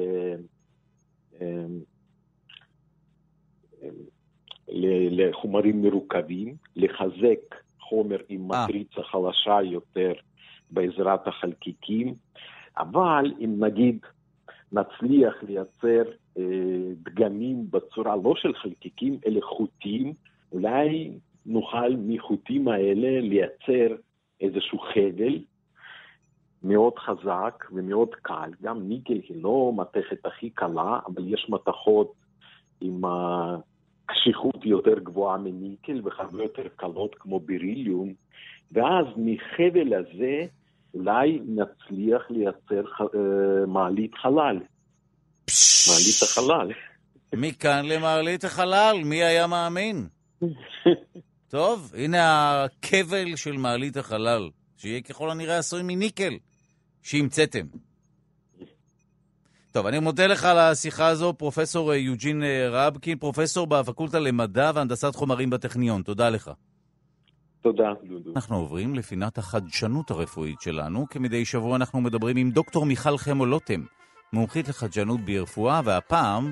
לחומרים מרוכבים, לחזק חומר עם מטריצה חלשה יותר בעזרת החלקיקים, אבל אם נגיד נצליח לייצר אה, דגמים בצורה לא של חלקיקים, אלא חוטים, אולי נוכל מחוטים האלה לייצר איזשהו חבל מאוד חזק ומאוד קל. גם ניקל היא לא מתכת הכי קלה, אבל יש מתכות עם ה... קשיחות יותר גבוהה מניקל וחהרבה יותר קלות כמו בריליום, ואז מחבל הזה אולי נצליח לייצר uh, מעלית חלל. מעלית החלל. מכאן למעלית החלל, מי היה מאמין? טוב, הנה הכבל של מעלית החלל, שיהיה ככל הנראה עשוי מניקל, שהמצאתם. טוב, אני מודה לך על השיחה הזו, פרופסור יוג'ין רבקין, פרופסור בפקולטה למדע והנדסת חומרים בטכניון. תודה לך. תודה, דודו. אנחנו עוברים לפינת החדשנות הרפואית שלנו. כמדי שבוע אנחנו מדברים עם דוקטור מיכל חמו-לוטם, מומחית לחדשנות ברפואה, והפעם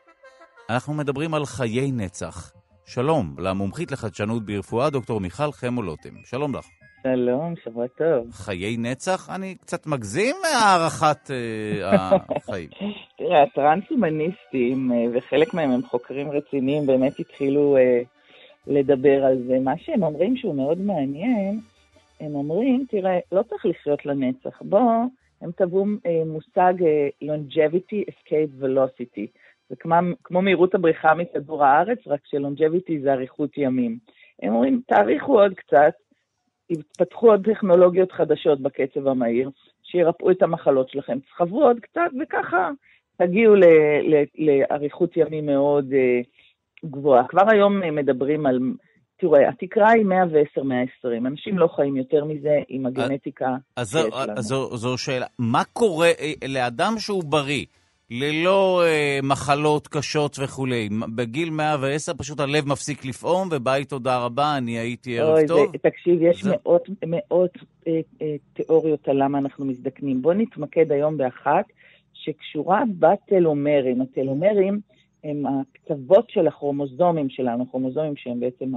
אנחנו מדברים על חיי נצח. שלום למומחית לחדשנות ברפואה, דוקטור מיכל חמו-לוטם. שלום לך. שלום, שבוע טוב. חיי נצח? אני קצת מגזים מהערכת אה, החיים. תראה, הטרנס-הומניסטים, וחלק מהם הם חוקרים רציניים, באמת התחילו אה, לדבר על זה. מה שהם אומרים שהוא מאוד מעניין, הם אומרים, תראה, לא צריך לחיות לנצח. בוא, הם טבעו אה, מושג אה, longevity, escape, velocity. זה כמו, כמו מהירות הבריחה מכדור הארץ, רק שלונג'ביטי זה אריכות ימים. הם אומרים, תאריכו עוד קצת, יתפתחו עוד טכנולוגיות חדשות בקצב המהיר, שירפאו את המחלות שלכם, תחוו עוד קצת, וככה תגיעו ל, ל, לאריכות ימים מאוד uh, גבוהה. כבר היום מדברים על, תראה, התקרה היא מאה ועשר מאה ועשרים, אנשים לא חיים יותר מזה עם הגנטיקה אז שיש לנו. אז זו, זו שאלה, מה קורה לאדם שהוא בריא, ללא אה, מחלות קשות וכולי? בגיל מאה ועשר פשוט הלב מפסיק לפעום, וביי תודה רבה, אני הייתי ערב אוי, טוב. זה, תקשיב, יש זה... מאות, מאות אה, אה, תיאוריות על למה אנחנו מזדקנים. בוא נתמקד היום באחת שקשורה בטלומרים. הטלומרים הם הקצוות של הכרומוזומים שלנו, הכרומוזומים שהם בעצם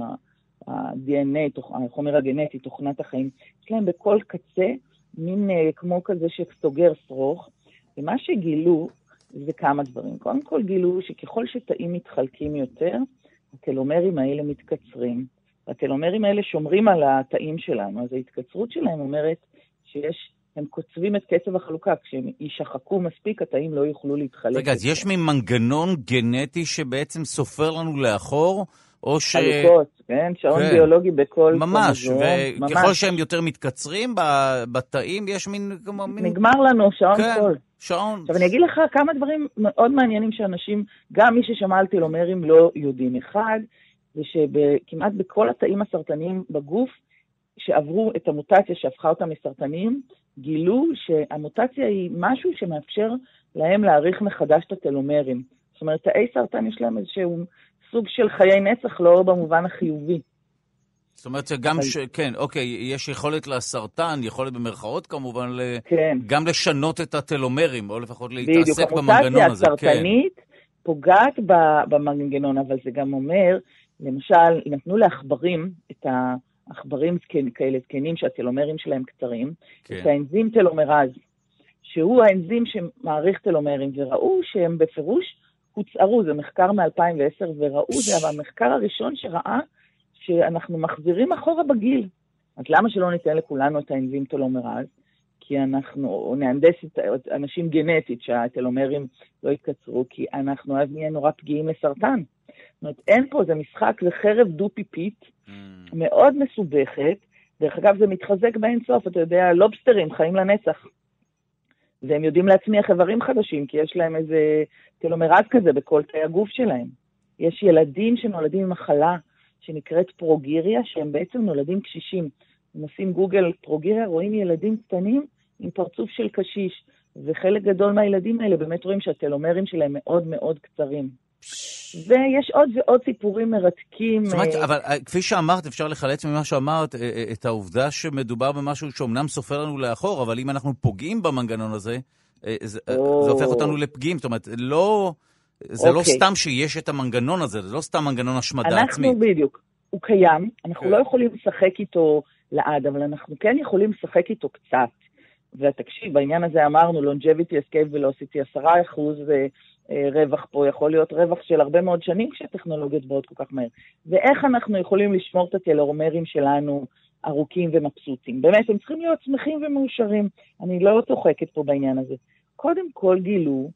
ה-די אן איי, החומר הגנטי, תוכנת החיים. יש להם בכל קצה מין אה, כמו כזה שסוגר שרוך, ומה שגילו זה כמה דברים. קודם כל גילו שככל שתאים מתחלקים יותר, הטלומרים האלה מתקצרים. הטלומרים האלה שומרים על התאים שלנו, אז ההתקצרות שלהם אומרת שיש, הם קוצבים את קצב החלוקה, כשהם ישחקו מספיק, התאים לא יוכלו להתחלק. רגע, אז יש מין מנגנון גנטי שבעצם סופר לנו לאחור, או ש... חלוקות, כן? שעון כן. ביולוגי בכל... ממש, קומזום, וככל ממש. שהם יותר מתקצרים בתאים, יש מין... כמו מין... נגמר לנו שעון כן, כל. שעון. עכשיו אני אגיד לך כמה דברים מאוד מעניינים שאנשים, גם מי ששמע על טלומרים לא יודעים. אחד, זה שכמעט בכל התאים הסרטניים בגוף, שעברו את המוטציה שהפכה אותם לסרטניים, גילו שהמוטציה היא משהו שמאפשר להם להאריך מחדש את הטלומרים. זאת אומרת, תאי סרטן יש להם איזשהו סוג של חיי נצח, לא במובן החיובי. זאת אומרת שגם, ש... כן, אוקיי, יש יכולת לסרטן, יכולת במרכאות כמובן, כן. גם לשנות את הטלומרים, או לפחות להתעסק במנגנון הזה. בדיוק, המוטציה הסרטנית כן. פוגעת במנגנון, אבל זה גם אומר, למשל, נתנו לעכברים, את העכברים כאלה זקנים שהטלומרים שלהם קצרים, כן. את האנזים טלומרז, שהוא האנזים שמעריך טלומרים, וראו שהם בפירוש הוצערו, זה מחקר מ-אלפיים ועשר, וראו, זה המחקר הראשון שראה, שאנחנו מחזירים אחורה בגיל. אז למה שלא ניתן לכולנו את האנזים טלומרז? כי אנחנו נהנדס את אנשים גנטית שהטלומרים לא יתקצרו, כי אנחנו אז נהיה נורא פגיעים לסרטן. זאת אומרת, אין פה, זה משחק, זה חרב דו-פיפית, mm. מאוד מסובכת. דרך אגב, זה מתחזק באינסוף, אתה יודע, לובסטרים חיים לנצח. והם יודעים להצמיח איברים חדשים, כי יש להם איזה טלומרז כזה בכל תאי הגוף שלהם. יש ילדים שנולדים עם מחלה, שנקראת פרוגיריה, שהם בעצם נולדים קשישים. אם עושים גוגל פרוגיריה, רואים ילדים קטנים עם פרצוף של קשיש, וחלק גדול מהילדים האלה באמת רואים שהטלומרים שלהם מאוד מאוד קצרים. ויש עוד ועוד סיפורים מרתקים. זאת אומרת, אבל כפי שאמרת, אפשר לחלץ ממה שאמרת, את העובדה שמדובר במשהו שאומנם סופר לנו לאחור, אבל אם אנחנו פוגעים במנגנון הזה, זה הופך אותנו לפגיעים. זאת אומרת, לא... זה okay. לא סתם שיש את המנגנון הזה, זה לא סתם מנגנון השמדה עצמית. אנחנו בדיוק, הוא קיים, אנחנו okay. לא יכולים לשחק איתו לעד, אבל אנחנו כן יכולים לשחק איתו קצת. ותקשיב, בעניין הזה אמרנו, longevity, escape velocity, עשרה אחוז רווח פה, יכול להיות רווח של הרבה מאוד שנים כשהטכנולוגיות באות כל כך מהר. ואיך אנחנו יכולים לשמור את הטלומרים שלנו ארוכים ומבסוטים? באמת, הם צריכים להיות שמחים ומאושרים. אני לא צוחקת פה בעניין הזה. קודם כל גילו,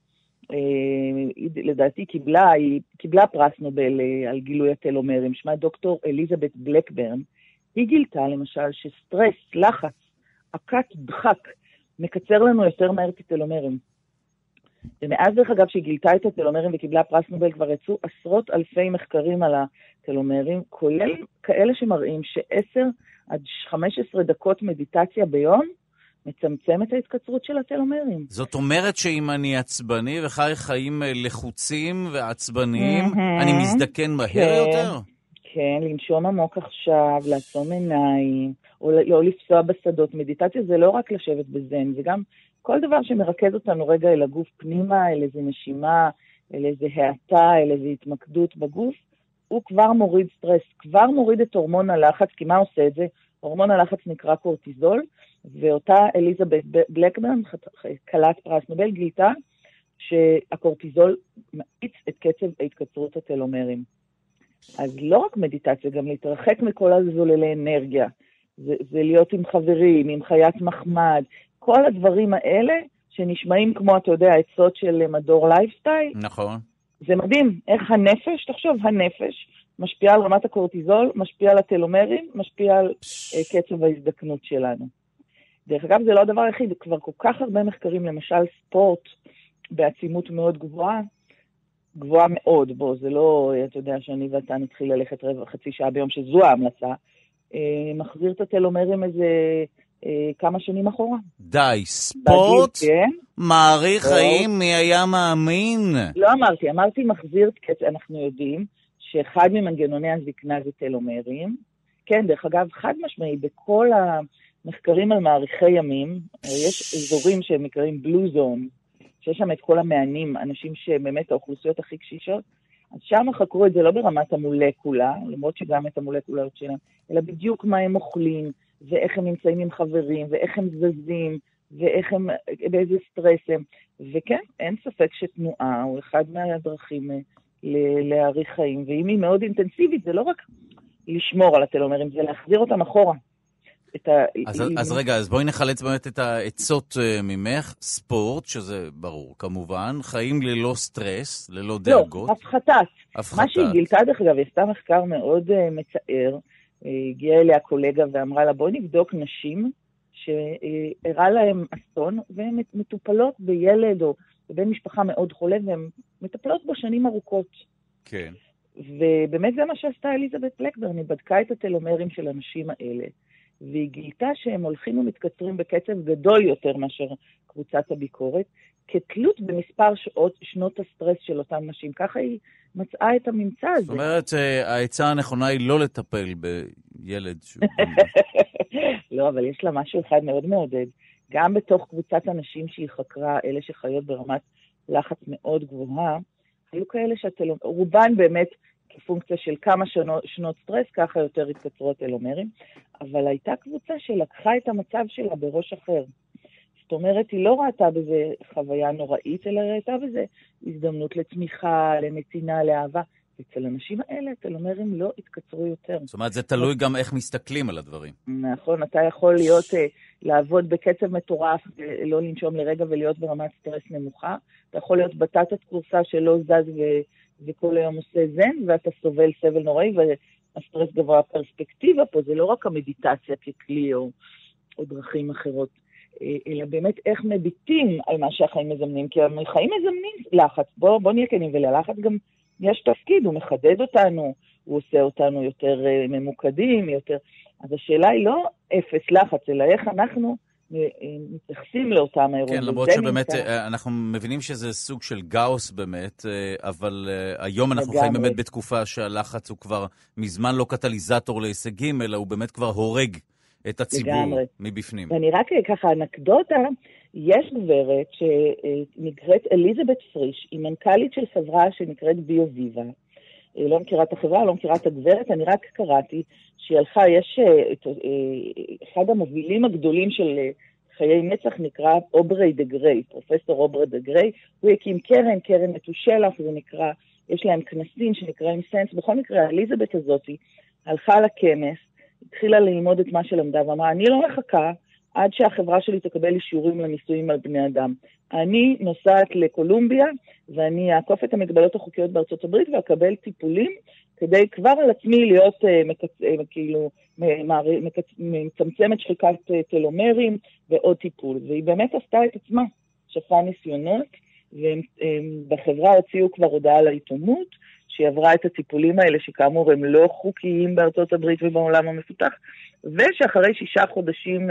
לדעתי קיבלה, היא קיבלה פרס נובל על גילוי הטלומרים, שמה דוקטור אליזבת בלקברן. היא גילתה למשל שסטרס, לחץ, עקת דחק, מקצר לנו יותר מהר את הטלומרים. ומאז דרך אגב שהיא גילתה את הטלומרים וקיבלה פרס נובל, כבר יצאו עשרות אלפי מחקרים על הטלומרים, כולל כאלה שמראים ש-עשר עד חמש עשרה דקות מדיטציה ביום, מצמצם את ההתקצרות של הטלומרים. זאת אומרת שאם אני עצבני וחי חיים לחוצים ועצבניים, אני מזדקן מהר יותר? כן, לנשום עמוק עכשיו, לעצום עיניים, או לא לפסוע בשדות. מדיטציה זה לא רק לשבת בזן, זה גם כל דבר שמרכז אותנו רגע אל הגוף פנימה, אל איזה נשימה, אל איזה העתה, אל איזה התמקדות בגוף, הוא כבר מוריד סטרס, כבר מוריד את הורמון הלחץ, כי מה עושה את זה? הורמון הלחץ נקרא קורטיזול, ואותה אליזבת בלקברן, כלת פרס נובל, גילתה שהקורטיזול מאיץ את קצב ההתקצרות הטלומרים. אז לא רק מדיטציה, גם להתרחק מכל הזוללי אנרגיה, זה, זה להיות עם חברים, עם חיית מחמד, כל הדברים האלה שנשמעים כמו, אתה יודע, עצות של מדור לייפסטייל. נכון. זה מדהים, איך הנפש, תחשוב, הנפש משפיע על רמת הקורטיזול, משפיע על הטלומרים, משפיע על uh, קצב ההזדקנות שלנו. דרך אגב, זה לא הדבר היחיד, כבר כל כך הרבה מחקרים, למשל ספורט בעצימות מאוד גבוהה, גבוהה מאוד, בו, זה לא, אתה יודע, שאני ואתה נתחיל ללכת רבע, חצי שעה ביום, שזו ההמלצה, uh, מחזיר את הטלומרים איזה uh, כמה שנים אחורה. די, ספורט? בגיל, כן. מעריך חיים, מי היה מאמין? לא אמרתי, אמרתי מחזיר את קצב, אנחנו יודעים, שאחד ממנגנוני הזקנה זה טלומרים. כן, דרך אגב, חד משמעי, בכל המחקרים על מעריכי ימים, יש אזורים שהם נקראים בלו זון, שיש שם את כל המענים, אנשים שבאמת האוכלוסיות הכי קשישות, אז שם חקרו את זה לא ברמת המולקולה, למרות שגם את המולקוליות שלהם, אלא בדיוק מה הם אוכלים, ואיך הם נמצאים עם חברים, ואיך הם זזים, ואיך הם, באיזה סטרס הם. וכן, אין ספק שתנועה הוא אחד מהדרכים להאריך חיים, ואם היא מאוד אינטנסיבית, זה לא רק לשמור על הטלומרים, זה להחזיר אותם אחורה. ה... אז, היא... אז רגע, אז בואי נחלץ באמת את העצות uh, ממך, ספורט, שזה ברור כמובן, חיים ללא סטרס, ללא דאגות. לא, הפחתת. הפחתת. מה שהיא גילתה, דרך אגב, היא עשתה מחקר מאוד uh, מצער, uh, הגיעה אליה קולגה ואמרה לה, בואי נבדוק נשים שהראה להם אסון, והן מטופלות בילד או בבן משפחה מאוד חולה, והן מטפלות בו שנים ארוכות. כן. ובאמת זה מה שעשתה אליזבת בלקברן, היא בדקה את הטלומרים של הנשים האלה, והיא גילתה שהם הולכים ומתקצרים בקצב גדול יותר מאשר קבוצת הביקורת, כתלות במספר שעות, שנות הסטרס של אותן נשים. ככה היא מצאה את הממצא הזה. זאת אומרת, ההצעה הנכונה היא לא לטפל בילד שהוא... לא, אבל יש לה משהו אחד מאוד מעודד. גם בתוך קבוצת אנשים שהיא חקרה, אלה שחיות ברמת לחץ מאוד גבוהה, היו כאלה שהטלומרים, רובן באמת כפונקציה של כמה שנות, שנות סטרס, ככה יותר התקצרו הטלומרים, אבל הייתה קבוצה שלקחה את המצב שלה בראש אחר. זאת אומרת, היא לא ראתה בזה חוויה נוראית, אלא ראתה בזה הזדמנות לתמיכה, לנתינה, לאהבה. אצל האנשים האלה, הטלומרים לא התקצרו יותר. זאת אומרת, זה תלוי גם איך מסתכלים על הדברים. נכון, אתה יכול להיות, לעבוד בקצב מטורף, לא לנשום לרגע ולהיות ברמת סטרס נמוכה. אתה יכול להיות בטטת קורסה שלא זז ו... וכל היום עושה זן, ואתה סובל סבל נוראי, והסטרס גבוה. הפרספקטיבה פה זה לא רק המדיטציה ככלי או, או דרכים אחרות, אלא באמת איך מביטים על מה שהחיים מזמנים, כי החיים מזמנים לחץ. בוא, בוא נהיה כנים, וללחץ גם יש תפקיד, הוא מחדד אותנו, הוא עושה אותנו יותר ממוקדים, יותר... אז השאלה היא לא אפס לחץ, אלא איך אנחנו מתייחסים לאותם האירועים. כן, למרות שבאמת אנחנו מבינים שזה סוג של גאוס באמת, אבל היום אנחנו חיים באמת בתקופה שהלחץ הוא כבר מזמן לא קטליזטור להישגים, אלא הוא באמת כבר הורג את הציבור מבפנים. ואני רק ככה אנקדוטה, יש גברת שנקראת אליזבת פריש, היא מנכ"לית של חברה שנקראת ביו-ויבה. לא מכירה את החברה, לא מכירה את הגברת, אני רק קראתי שהיא הלכה, יש אחד המובילים הגדולים של חיי נצח נקרא אוברי דה גריי, פרופסור אוברי דה גריי, הוא הקים קרן, קרן מתושלח, זה נקרא, יש להם כנסים שנקראים סנס, בכל מקרה האליזבת הזאת הלכה לכנס, התחילה ללמוד את מה שלמדה ואמרה, אני לא מחכה עד שהחברה שלי תקבל אישורים לניסויים על בני אדם. אני נוסעת לקולומביה, ואני אעקוף את המגבלות החוקיות בארצות הברית, ואקבל טיפולים, כדי כבר על עצמי להיות uh, מקצ... uh, כאילו, מקצ... מצמצמת שחיקת uh, טלומרים, ועוד טיפול. והיא באמת עשתה את עצמה, שפה ניסיונות, ובחברה הוציאו כבר הודעה לעיתונות, שהיא עברה את הטיפולים האלה, שכאמור הם לא חוקיים בארצות הברית ובעולם המפותח, ושאחרי שישה חודשים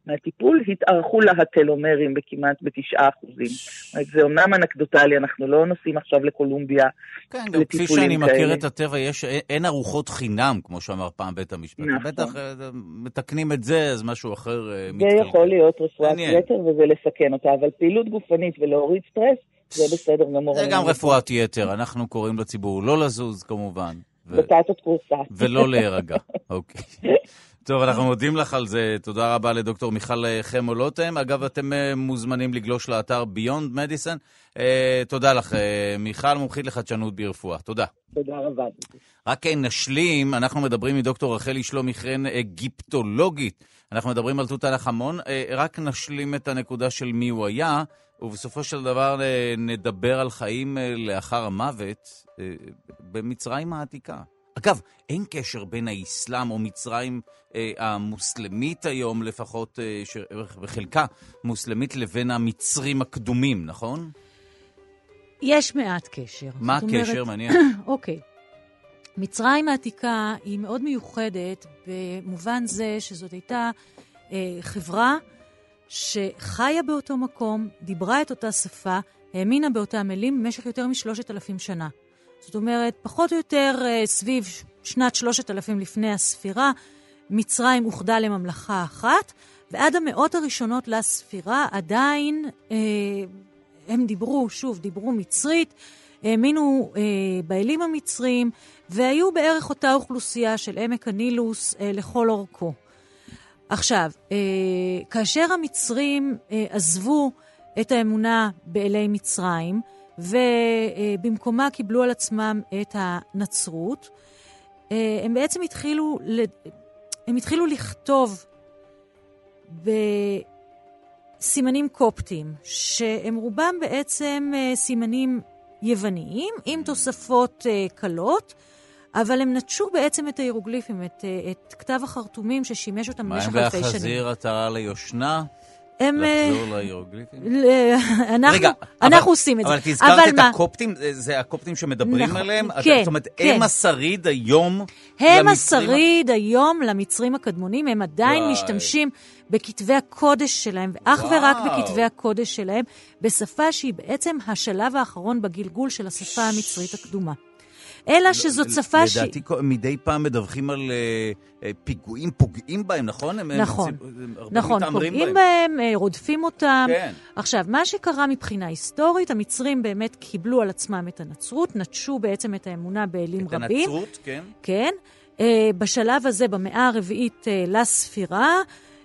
מהטיפול, התארכו לה הטלומרים בכמעט בתשעה אחוזים. זה אומנם אנקדוטלי, אנחנו לא נוסעים עכשיו לקולומביה כן, גם כפי שאני מכיר את הטבע, יש, אין ארוחות חינם, כמו שאמר פעם בית המשפט. נכון. בטח מתקנים את זה, אז משהו אחר מתקלקל. זה יכול להיות רפואת יתר, וזה לסכן אותה, אבל פעילות גופנית ולהוריד סטרס, זה בסדר גמור. זה גם רפואת יתר, אנחנו קוראים לציבור לא לזוז כמובן. בטטות קורסה. ולא להירגע, אוקיי. טוב, אנחנו מודים לך על זה. תודה רבה לדוקטור מיכל חמו-לוטם. אגב, אתם מוזמנים לגלוש לאתר Beyond Medicine. תודה לך, מיכל, מומחית לחדשנות ברפואה. תודה. תודה רבה. רק נשלים, אנחנו מדברים עם דוקטור רחלי שלומי חן, גיפטולוגית. אנחנו מדברים על תות ענחש אמון. רק נשלים את הנקודה של מי הוא היה, ובסופו של דבר נדבר על חיים לאחר המוות במצרים העתיקה. אגב, אין קשר בין האסלאם או מצרים אה, המוסלמית היום, לפחות אה, בחלקה מוסלמית, לבין המצרים הקדומים, נכון? יש מעט קשר. מה הקשר? אומרת... מעניין. אוקיי. מצרים העתיקה היא מאוד מיוחדת במובן זה שזאת הייתה אה, חברה שחיה באותו מקום, דיברה את אותה שפה, האמינה באותה מילים במשך יותר משלושת אלפים שנה. זאת אומרת, פחות או יותר uh, סביב שנת שלושת אלפים לפני הספירה, מצרים אוחדה לממלכה אחת, ועד המאות הראשונות לספירה עדיין uh, הם דיברו, שוב, דיברו מצרית, האמינו uh, באלים המצרים, והיו בערך אותה אוכלוסייה של עמק הנילוס uh, לכל אורכו. עכשיו, uh, כאשר המצרים uh, עזבו את האמונה באלי מצרים, ובמקומה קיבלו על עצמם את הנצרות, הם בעצם התחילו, הם התחילו לכתוב בסימנים קופטיים, שהם רובם בעצם סימנים יווניים, עם תוספות קלות, אבל הם נטשו בעצם את ההירוגליפים, את, את כתב החרטומים ששימש אותם במשך אלפי שנים. מה הם בהחזיר עטרה ליושנה? הם... לחזור להירוגליפים? אנחנו עושים את זה. אבל תזכרת את הקופטים, זה הקופטים שמדברים עליהם? כן, זאת אומרת, הם השריד היום הם השריד היום למצרים הקדמונים, הם עדיין משתמשים בכתבי הקודש שלהם, ואך ורק בכתבי הקודש שלהם, בשפה שהיא בעצם השלב האחרון בגלגול של השפה המצרית הקדומה. אלא שזאת שפה ש... לדעתי מדי פעם מדווחים על פיגועים, פוגעים בהם, נכון? נכון, נכון, פוגעים בהם, רודפים אותם. עכשיו, מה שקרה מבחינה היסטורית, המצרים באמת קיבלו על עצמם את הנצרות, נטשו בעצם את האמונה באלים רבים. את הנצרות, כן. כן. בשלב הזה, במאה הרביעית לספירה,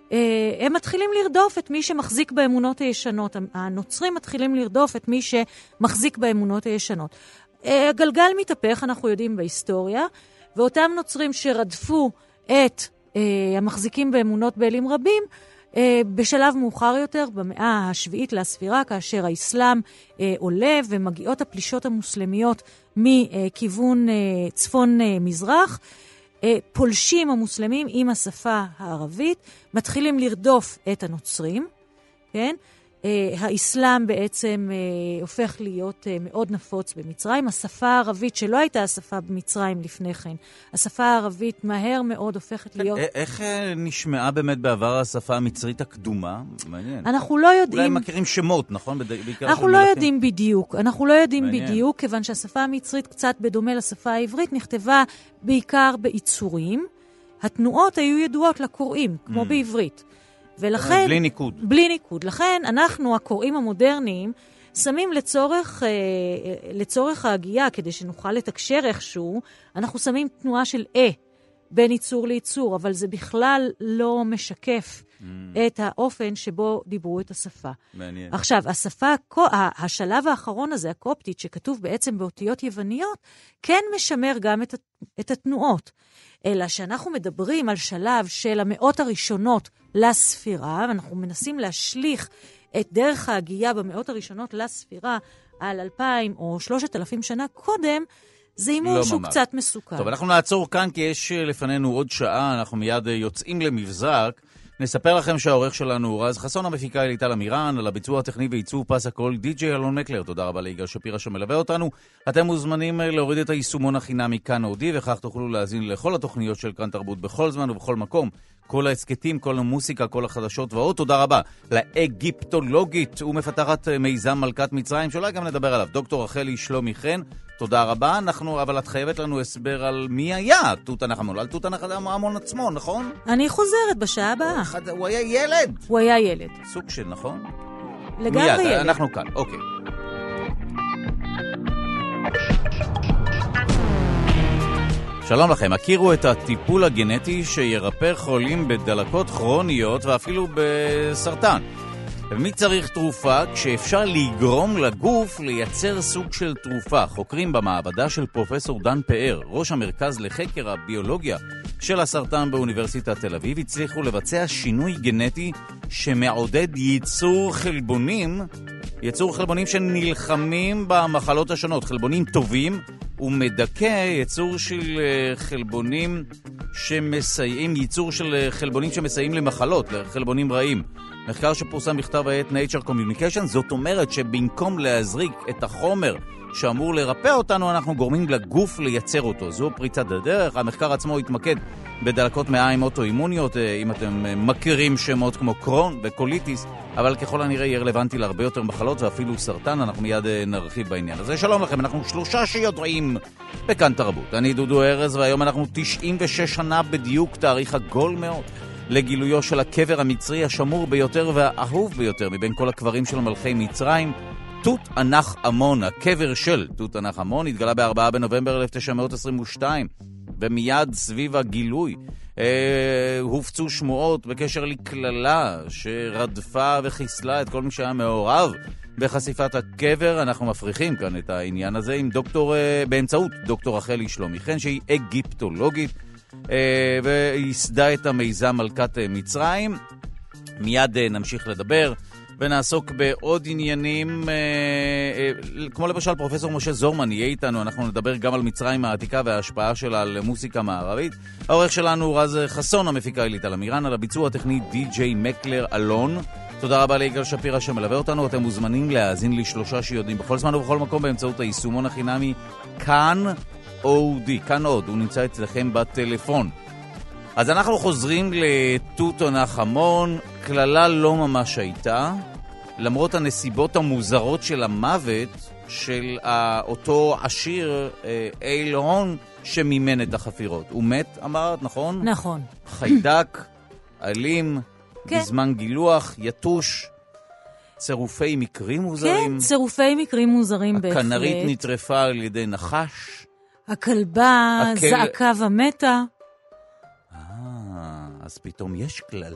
הם מתחילים לרדוף את מי שמחזיק באמונות הישנות. הנוצרים מתחילים לרדוף את מי שמחזיק באמונות הישנות. הגלגל מתהפך, אנחנו יודעים בהיסטוריה, ואותם נוצרים שרדפו את אה, המחזיקים באמונות באלים רבים, אה, בשלב מאוחר יותר, במאה השביעית לספירה, כאשר האסלאם אה, עולה ומגיעות הפלישות המוסלמיות מכיוון אה, צפון אה, מזרח, אה, פולשים המוסלמים עם השפה הערבית, מתחילים לרדוף את הנוצרים, כן? Uh, האסלאם בעצם uh, הופך להיות uh, מאוד נפוץ במצרים. השפה הערבית, שלא הייתה השפה במצרים לפני כן, השפה הערבית מהר מאוד הופכת להיות... איך נשמעה באמת בעבר השפה המצרית הקדומה? מעניין. אנחנו לא יודעים... אולי מכירים שמות, נכון? אנחנו לא יודעים בדיוק. אנחנו לא יודעים בדיוק, כיוון שהשפה המצרית קצת בדומה לשפה העברית, נכתבה בעיקר בעיצורים. התנועות היו ידועות לקוראים, כמו mm. בעברית. ולכן, בלי ניקוד. בלי ניקוד. לכן אנחנו, הקוראים המודרניים, שמים לצורך, אה, לצורך ההגייה, כדי שנוכל לתקשר איכשהו, אנחנו שמים תנועה של אה, בין ייצור לייצור, אבל זה בכלל לא משקף mm. את האופן שבו דיברו את השפה. מעניין. עכשיו, השפה, השלב האחרון הזה, הקופטית, שכתוב בעצם באותיות יווניות, כן משמר גם את, את התנועות. אלא שאנחנו מדברים על שלב של המאות הראשונות לספירה, ואנחנו מנסים להשליך את דרך ההגייה במאות הראשונות לספירה על אלפיים או שלושת אלפים שנה קודם, זה אימור לא שהוא ממש. קצת מסוכן. טוב, אנחנו נעצור כאן כי יש לפנינו עוד שעה, אנחנו מיד יוצאים למבזק, נספר לכם שהעורך שלנו הוא רז חסון, המפיקה היא ליטל אמירן, על הביצוע הטכני ועיצוב פס הקול די-ג'יי אלון מקלר. תודה רבה ליגאל שפירא שמלווה אותנו. אתם מוזמנים להוריד את היישומון החינמי כאן אודי, וכך תוכלו להאזין לכל התוכניות של כאן תרבות בכל זמן ובכל מקום. כל ההסקטים, כל המוסיקה, כל החדשות ועוד. תודה רבה לאגיפטולוגית ומפתחת מיזם מלכת מצרים, שאולי גם נדבר עליו, דוקטור רחלי שלומי חן. תודה רבה. אנחנו, אבל את חייבת לנו הסבר על מי היה תות ענח' אמון, על תות ענח' אמון עצמו, נכון? אני חוזרת בשעה הבאה. הוא, הוא היה ילד. הוא היה ילד. סוג של, נכון? לגמרי מיד, ילד. אנחנו כאן, אוקיי. שלום לכם, הכירו את הטיפול הגנטי שירפא חולים בדלקות כרוניות ואפילו בסרטן. ומי צריך תרופה כשאפשר לגרום לגוף לייצר סוג של תרופה? חוקרים במעבדה של פרופסור דן פאר, ראש המרכז לחקר הביולוגיה של הסרטן באוניברסיטת תל אביב, הצליחו לבצע שינוי גנטי שמעודד ייצור חלבונים, ייצור חלבונים שנלחמים במחלות השונות, חלבונים טובים, ומדכא ייצור של חלבונים שמסייעים, ייצור של חלבונים שמסייעים למחלות, לחלבונים רעים. מחקר שפורסם בכתב העת Nature Communication, זאת אומרת שבמקום להזריק את החומר שאמור לרפא אותנו, אנחנו גורמים לגוף לייצר אותו. זו פריצת הדרך. המחקר עצמו התמקד בדלקות מעיים אוטואימוניות, אם אתם מכירים שמות כמו קרון וקוליטיס, אבל ככל הנראה יהיה רלוונטי להרבה יותר מחלות ואפילו סרטן. אנחנו מיד נרחיב בעניין הזה. שלום לכם, אנחנו שלושה שיודעים בכאן תרבות. אני דודו ארז, והיום אנחנו תשעים ושש שנה בדיוק, תאריך עגול מאוד, לגילויו של הקבר המצרי השמור ביותר והאהוב ביותר מבין כל הקברים של מלכי מצרים, תות ענח' אמון. הקבר של תות ענח' אמון התגלה ב-ארבעה בנובמבר אלף תשע מאות עשרים ושתיים, ומיד סביב הגילוי אה, הופצו שמועות בקשר לכללה שרדפה וחיסלה את כל מי שהיה מעורב בחשיפת הקבר. אנחנו מפריחים כאן את העניין הזה עם דוקטור, אה, באמצעות דוקטור רחלי שלומי חן, שהיא אגיפטולוגית, וייסדה את המיזם מלכת מצרים. מיד נמשיך לדבר ונעסוק בעוד עניינים, כמו למשל פרופסור משה זורמן יהיה איתנו. אנחנו נדבר גם על מצרים העתיקה וההשפעה שלה על מוסיקה מערבית. העורך שלנו רז חסון, המפיקה היא ליטל אמירן, על הביצוע הטכני די-ג'יי מקלר אלון. תודה רבה ליגאל שפירא שמלווה אותנו. אתם מוזמנים להאזין לשלושה שיודעים בכל זמן ובכל מקום באמצעות היישומון החינמי כאן אודי, כאן עוד, הוא נמצא אצלכם בטלפון. אז אנחנו חוזרים לתות ענח' אמון. כללה לא ממש הייתה, למרות הנסיבות המוזרות של המוות של אותו עשיר אייל הון שמימן את החפירות. הוא מת, אמרת, נכון? נכון. חיידק, אלים, כן. בזמן גילוח, יתוש, צירופי מקרים מוזרים. כן, צירופי מקרים מוזרים בהחלט. הכנרית נטרפה על ידי נחש. הכלבה, הכל... זעקה ומתה. אה, אז פתאום יש כללה.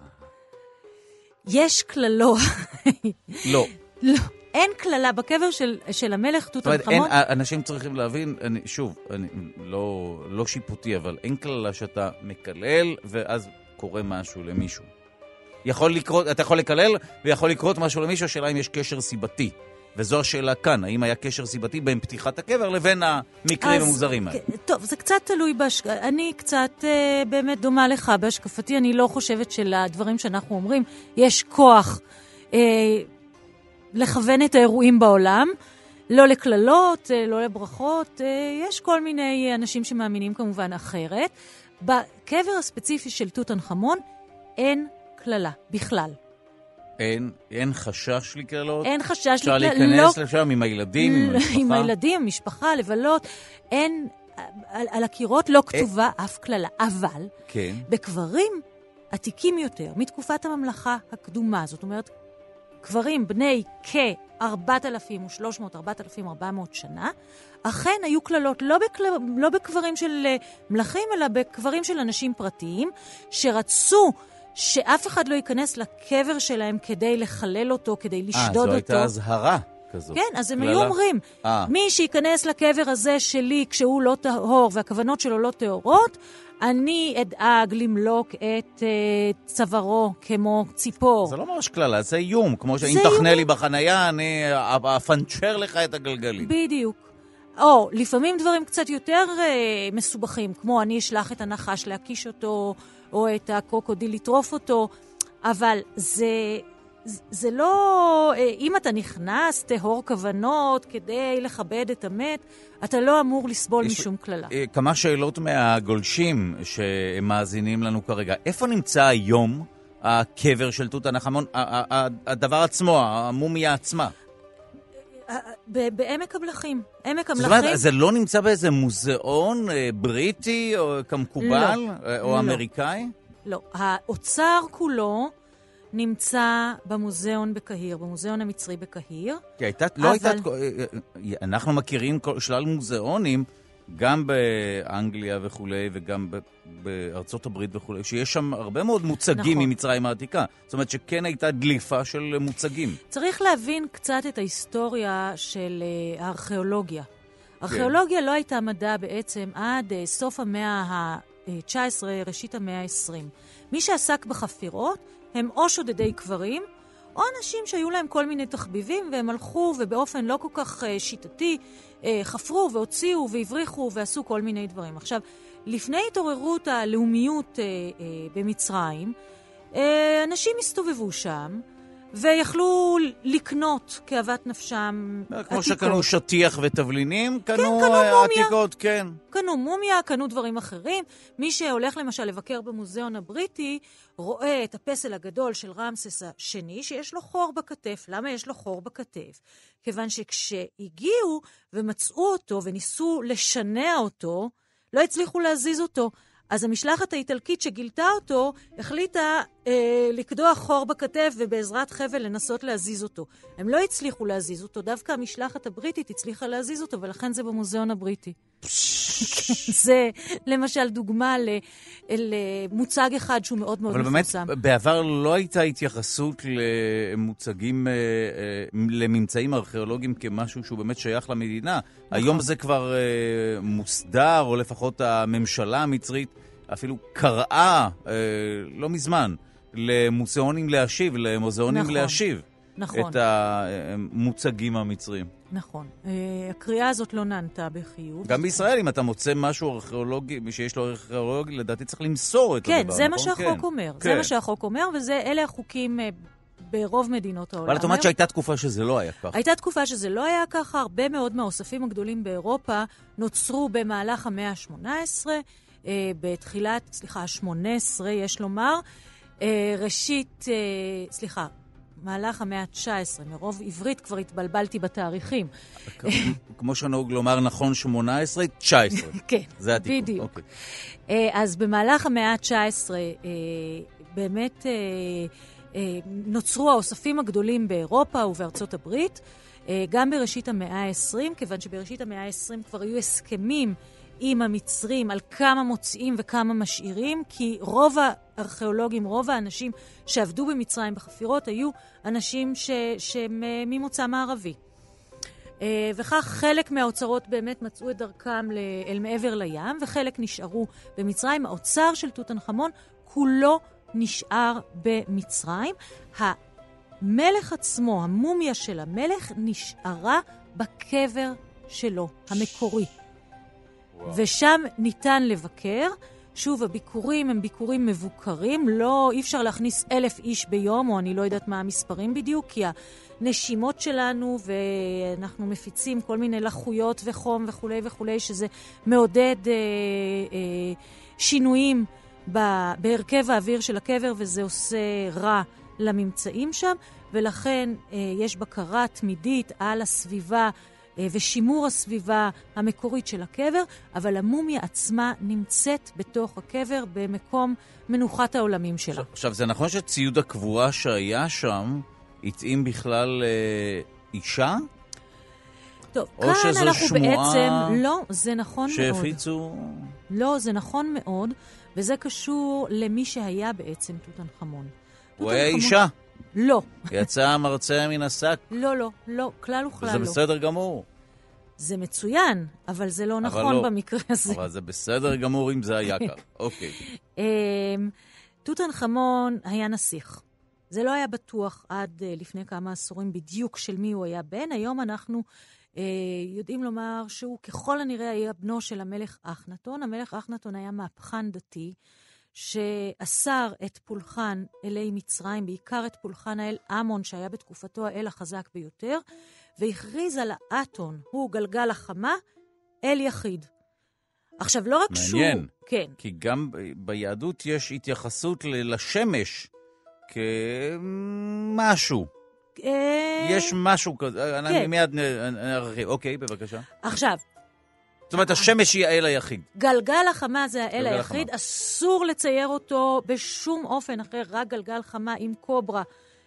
יש כללות. לא. לא. אין כללה בקבר של, של המלך תות ענח' אמון. אנשים צריכים להבין, אני, שוב, אני, לא, לא שיפוטי, אבל אין כללה שאתה מקלל ואז קורה משהו למישהו. יכול לקרות, אתה יכול לקלל ויכול לקרות משהו למישהו, השאלה אם יש קשר סיבתי. וזו השאלה כאן, האם היה קשר סיבתי בין פתיחת הקבר לבין המקרים המוזרים האלה? טוב, זה קצת תלוי, בהשק... אני קצת אה, באמת דומה לך בהשקפתי, אני לא חושבת שלדברים שאנחנו אומרים יש כוח אה, לכוון את האירועים בעולם, לא לכללות, אה, לא לברכות, אה, יש כל מיני אנשים שמאמינים כמובן אחרת. בקבר הספציפי של תות ענח' אמון אין כללה בכלל. אין, אין חשש לקללות? אין חשש לקללות. אפשר להיכנס לא... לשם עם הילדים, עם המשפחה? עם הילדים, המשפחה, לבלות. אין, על, על הקירות לא כתובה אין... אף כללה. אבל, כן. בקברים עתיקים יותר, מתקופת הממלכה הקדומה, זאת אומרת, קברים בני כ-ארבעת אלפים ושלוש מאות עד ארבעת אלפים וארבע מאות שנה, אכן היו כללות לא, בקל... לא בקברים של מלכים, אלא בקברים של אנשים פרטיים, שרצו שאף אחד לא ייכנס לקבר שלהם כדי לחלל אותו, כדי לשדוד אותו. אה, זו הייתה הזהרה כזאת. כן, אז הם היו אומרים, מי שייכנס לקבר הזה שלי כשהוא לא טהור, והכוונות שלו לא טהורות, אני אדאג למלוק את צווארו כמו ציפור. זה לא ממש כללה, זה איום. כמו שאם תחנה לי בחנייה, אני אפנצ'ר לך את הגלגלים. בדיוק. או, לפעמים דברים קצת יותר אה, מסובכים, כמו אני אשלח את הנחש להקיש אותו, או את הקרוקודיל לטרוף אותו, אבל זה, זה לא, אה, אם אתה נכנס טהור כוונות כדי לכבד את המת, אתה לא אמור לסבול יש, משום כללה. אה, כמה שאלות מהגולשים שמאזינים לנו כרגע. איפה נמצא היום הקבר של תות ענח' אמון? הדבר עצמו, המומיה עצמה. בעמק המלכים. עמק המלכים. זאת אומרת, זה לא נמצא באיזה מוזיאון בריטי או כמקובל או אמריקאי? לא. האוצר כולו נמצא במוזיאון בקהיר, במוזיאון המצרי בקהיר. כי הייתה, לא הייתה, אנחנו מכירים שלל מוזיאונים, גם באנגליה וכולי, וגם בארצות הברית וכולי, שיש שם הרבה מאוד מוצגים נכון. ממצרים העתיקה. זאת אומרת שכן הייתה דליפה של מוצגים. צריך להבין קצת את ההיסטוריה של הארכיאולוגיה. הארכיאולוגיה כן. לא הייתה מדע בעצם עד סוף המאה ה-תשע עשרה, ראשית המאה ה-עשרים. מי שעסק בחפירות הם או שודדי קברים, או אנשים שהיו להם כל מיני תחביבים, והם הלכו ובאופן לא כל כך שיטתי חפרו והוציאו והבריחו ועשו כל מיני דברים. עכשיו, לפני התעוררות הלאומיות אה, אה, במצרים, אה, אנשים הסתובבו שם, ויכלו לקנות כאוות נפשם עתיקות. כמו שקנו שטיח ותבלינים, קנו, כן, קנו מומיה. עתיקות, כן. קנו מומיה, קנו דברים אחרים. מי שהולך למשל לבקר במוזיאון הבריטי, רואה את הפסל הגדול של רמסס השני, שיש לו חור בכתף. למה יש לו חור בכתף? כיוון שכשהגיעו ומצאו אותו וניסו לשנע אותו, לא הצליחו להזיז אותו. אז המשלחת האיטלקית שגילתה אותו, החליטה אה, לקדוח חור בכתף ובעזרת חבל לנסות להזיז אותו. הם לא הצליחו להזיז אותו, דווקא המשלחת הבריטית הצליחה להזיז אותו, ולכן זה במוזיאון הבריטי. זה למשל דוגמה למוצג אחד שהוא מאוד מאוד מפורסם. אבל באמת, בעבר לא הייתה התייחסות למוצגים, לממצאים ארכיאולוגיים כמשהו שהוא באמת שייך למדינה. היום זה כבר מוסדר, או לפחות הממשלה המצרית אפילו קראה, לא מזמן, למוזיאונים להשיב, למוזיאונים להשיב. נכון. את המוצגים המצרים. נכון. הקריאה הזאת לא נענתה בחיוב. גם בישראל, אם אתה מוצא משהו ארכיאולוגי, מי שיש לו ארכיאולוגי, לדעתי צריך למסור את הדבר. כן, זה מה שהחוק אומר. זה מה שהחוק אומר, ואלה החוקים ברוב מדינות העולם. אבל את אומרת שהייתה תקופה שזה לא היה ככה. הייתה תקופה שזה לא היה ככה. הרבה מאוד מהאוספים הגדולים באירופה נוצרו במהלך המאה ה-שמונה עשרה, בתחילת, סליחה, ה-שמונה עשרה, יש לומר. ראשית, סליחה, מהלך המאה ה-תשע עשרה, מרוב עברית כבר התבלבלתי בתאריכים. כמו שנהוג לומר נכון שמונה עשרה, תשע עשרה. כן, זה התיקון. בדיוק. אז במהלך המאה ה-תשע עשרה באמת נוצרו האוספים הגדולים באירופה ובארצות הברית, גם בראשית המאה ה-עשרים, כיוון שבראשית המאה ה-עשרים כבר היו הסכמים עם המצרים על כמה מוצאים וכמה משאירים, כי רוב הארכיאולוגים, רוב האנשים שעבדו במצרים בחפירות, היו אנשים ש... שהם ממוצא מערבי. וכך חלק מהאוצרות באמת מצאו את דרכם אל מעבר לים, וחלק נשארו במצרים. האוצר של תות ענח' אמון כולו נשאר במצרים. המלך עצמו, המומיה של המלך, נשארה בקבר שלו, המקורי. ושם ניתן לבקר. שוב, הביקורים הם ביקורים מבוקרים, לא, אי אפשר להכניס אלף איש ביום, או אני לא יודעת מה המספרים בדיוק, כי הנשימות שלנו, ואנחנו מפיצים כל מיני לחויות וחום וכו' וכו', שזה מעודד אה, אה, שינויים ב- בהרכב האוויר של הקבר, וזה עושה רע לממצאים שם, ולכן אה, יש בקרה תמידית על הסביבה, ושימור הסביבה המקורית של הקבר, אבל המומיה עצמה נמצאת בתוך הקבר במקום מנוחת העולמים שלה. עכשיו, זה נכון שציוד הקבורה שהיה שם התאים בכלל אה, אישה? טוב, כאן אנחנו בעצם, לא, זה נכון מאוד. שהפיצו? לא, זה נכון מאוד, וזה קשור למי שהיה בעצם תות ענח' אמון. הוא היה אישה? לא. יצא המרצע מן השק? לא, לא, לא, כלל וכלל לא. וזה בסדר גמור. זה מצוין, אבל זה לא נכון במקרה הזה. אבל זה בסדר גמור אם זה היה כך. אוקיי. תות ענח' אמון היה נסיך. זה לא היה בטוח עד לפני כמה עשורים בדיוק של מי הוא היה בן. היום אנחנו יודעים לומר שהוא ככל הנראה היה בנו של המלך אחנתון. המלך אחנתון היה מהפכן דתי, שאסר את פולחן אלי מצרים, בעיקר את פולחן האל אמון, שהיה בתקופתו האל החזק ביותר, והכריז על האתון, הוא גלגל החמה, אל יחיד. עכשיו, לא רק מעניין, שהוא... מעניין, כן. כי גם ביהדות יש התייחסות לשמש כמשהו. יש משהו כזה, אני מיד נרחיב. אוקיי, בבקשה. עכשיו, זאת אומרת, השמש היא האל היחיד. גלגל החמה זה האל היחיד, אסור לצייר אותו בשום אופן אחר, רק גלגל חמה עם קוברה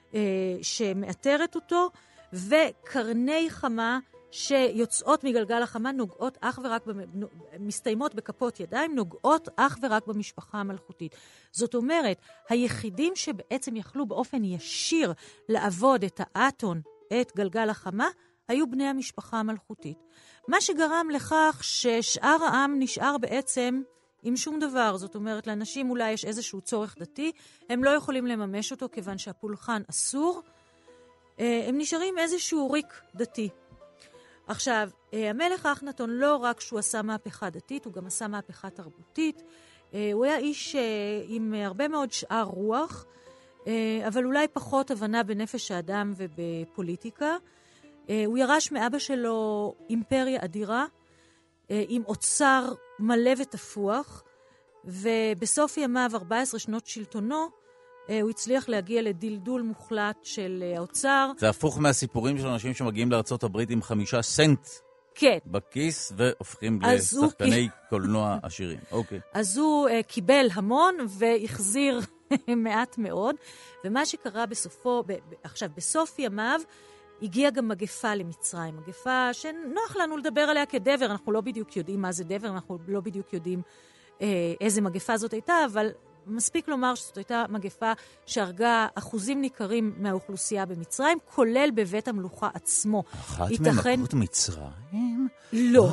שמאתרת אותו, וקרני חמה שיוצאות מגלגל החמה נוגעות אך ורק, מסתיימות בכפות ידיים, נוגעות אך ורק במשפחה המלכותית. זאת אומרת, היחידים שבעצם יכלו באופן ישיר לעבוד את האתון, את גלגל החמה, היו בני המשפחה המלכותית. מה שגרם לכך ששאר העם נשאר בעצם עם שום דבר. זאת אומרת, לאנשים אולי יש איזשהו צורך דתי, הם לא יכולים לממש אותו כיוון שהפולחן אסור, הם נשארים איזשהו ריק דתי. עכשיו, המלך אחנתון לא רק שהוא עשה מהפכה דתית, הוא גם עשה מהפכה תרבותית. הוא היה איש עם הרבה מאוד שאר רוח, אבל אולי פחות הבנה בנפש האדם ובפוליטיקה. הוא ירש מאבא שלו אימפריה אדירה, עם אוצר מלא ותפוח, ובסוף ימיו, ארבע עשרה שנות שלטונו, הוא הצליח להגיע לדלדול מוחלט של האוצר. זה הפוך מהסיפורים של אנשים שמגיעים לארצות הברית עם חמישה סנט כן. בכיס, והופכים לשחקני קולנוע עשירים. אוקיי. אז הוא uh, קיבל המון והחזיר מעט מאוד, ומה שקרה בסופו, ב- ב- עכשיו, בסוף ימיו, הגיעה גם מגפה למצרים, מגפה שנוח לנו לדבר עליה כדבר, אנחנו לא בדיוק יודעים מה זה דבר, אנחנו לא בדיוק יודעים אה, איזה מגפה זאת הייתה, אבל מספיק לומר שזאת הייתה מגפה שהרגה אחוזים ניכרים מהאוכלוסייה במצרים, כולל בבית המלוכה עצמו. אחת ממלכות מצרים? לא.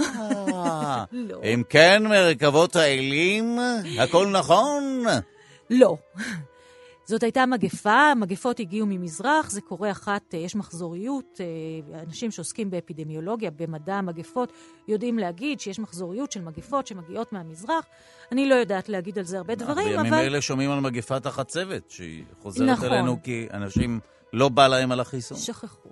לא. אם כן, מרכבות האלים, הכל נכון? לא. זאת הייתה מגפה, המגפות הגיעו ממזרח, זה קורה אחת, יש מחזוריות, אנשים שעוסקים באפידמיולוגיה, במדע המגפות, יודעים להגיד שיש מחזוריות של מגפות שמגיעות מהמזרח. אני לא יודעת להגיד על זה הרבה דברים, אבל... בימים אלה שומעים על מגפת החצבת, שהיא חוזרת אלינו כי אנשים לא בא להם על החיסון. שכחו.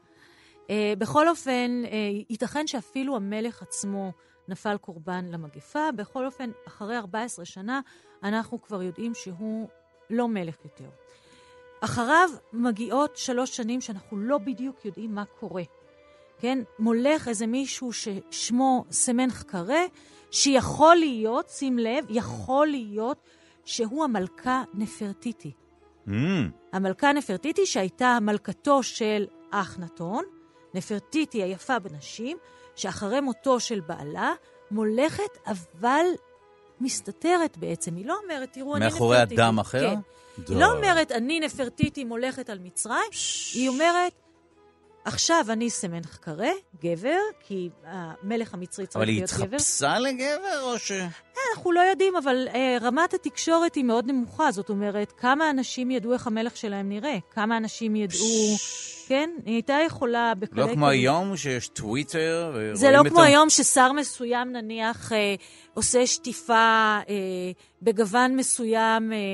בכל אופן, ייתכן שאפילו המלך עצמו נפל קורבן למגפה. בכל אופן, אחרי ארבע עשרה שנה, אנחנו כבר יודעים שהוא לא מלך יותר. אחריו מגיעות שלוש שנים שאנחנו לא בדיוק יודעים מה קורה. כן? מולך איזה מישהו ששמו סמנח קרא, שיכול להיות, שים לב, יכול להיות שהוא המלכה נפרטיטי. Mm. המלכה נפרטיטי שהייתה המלכתו של אחנתון, נפרטיטי היפה בנשים, שאחרי מותו של בעלה, מולכת אבל מסתתרת בעצם. היא לא אומרת, תראו, אני נפרטיטי. מאחורי אדם אחר? כן. היא לא אומרת, אני נפרטיטי מולכת על מצרים. היא אומרת, עכשיו אני סמנח קרא, גבר, כי המלך המצרי צריך להיות גבר. אבל היא התחפשה לגבר או ש... אנחנו לא יודעים, אבל אה, רמת התקשורת היא מאוד נמוכה. זאת אומרת, כמה אנשים ידעו איך המלך שלהם נראה? כמה אנשים ידעו... כן? היא הייתה יכולה... לא כמו היום שיש טוויטר... זה לא כמו היום ששר מסוים נניח אה, עושה שטיפה אה, בגוון מסוים... אה,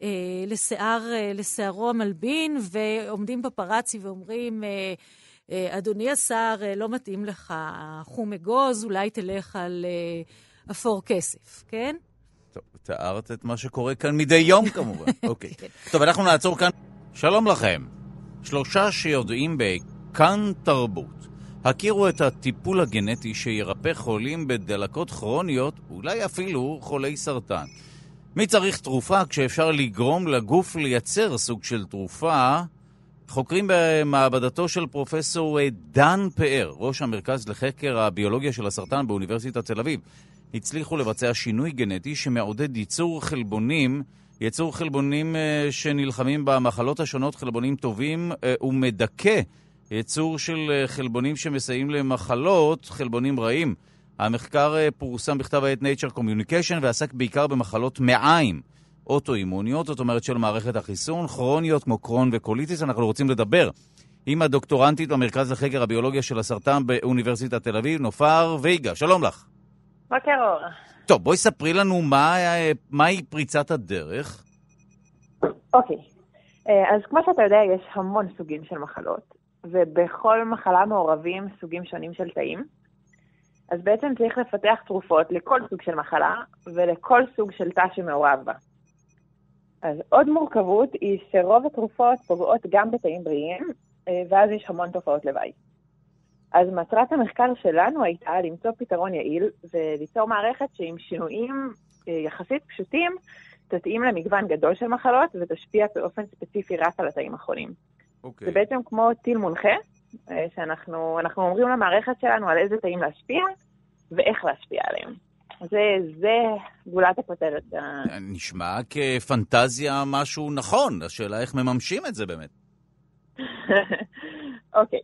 לשיער, לשערו המלבין, ועומדים פפרצי ואומרים, אדוני השר, לא מתאים לך חום אגוז, אולי תלך על אפור כסף, כן? טוב, תיארת את מה שקורה כאן מדי יום כמובן. אוקיי. טוב, אנחנו נעצור כאן. שלום לכם. שלושה שיודעים בכאן תרבות. הכירו את הטיפול הגנטי שירפא חולים בדלקות כרוניות, אולי אפילו חולי סרטן. מי צריך תרופה כשאפשר לגרום לגוף לייצר סוג של תרופה? חוקרים במעבדתו של פרופסור דן פאר, ראש המרכז לחקר הביולוגיה של הסרטן באוניברסיטת תל אביב, הצליחו לבצע שינוי גנטי שמעודד ייצור חלבונים, ייצור חלבונים שנלחמים במחלות השונות, חלבונים טובים ומדכא ייצור של חלבונים שמסייעים למחלות, חלבונים רעים. המחקר פורסם בכתב העת Nature Communication ועסק בעיקר במחלות מעיים, אוטואימוניות, זאת אומרת של מערכת החיסון, כרוניות כמו קרון וקוליטיס. אנחנו רוצים לדבר עם הדוקטורנטית במרכז לחקר הביולוגיה של הסרטן באוניברסיטת תל אביב, נופר ויגה. שלום לך. בוקר אור. טוב, בואי ספרי לנו מה, מהי פריצת הדרך. אוקיי. אז כמו שאתה יודע, יש המון סוגים של מחלות, ובכל מחלה מעורבים סוגים שונים של תאים. אז בעצם צריך לפתח תרופות לכל סוג של מחלה, ולכל סוג של תא שמעורב בה. אז עוד מורכבות היא שרוב התרופות פוגעות גם בתאים בריאים, ואז יש המון תופעות לוואי. אז מטרת המחקר שלנו הייתה למצוא פתרון יעיל, וליצור מערכת שעם שינויים יחסית פשוטים, תתאים למגוון גדול של מחלות, ותשפיע באופן ספציפי רק על התאים החולים. Okay. זה בעצם כמו טיל מונחה, שאנחנו אנחנו אומרים למערכת שלנו על איזה תאים להשפיע, ואיך להשפיע עליהם. זה, זה גולת הכותרת. נשמע כפנטזיה משהו נכון, השאלה איך מממשים את זה באמת. אוקיי.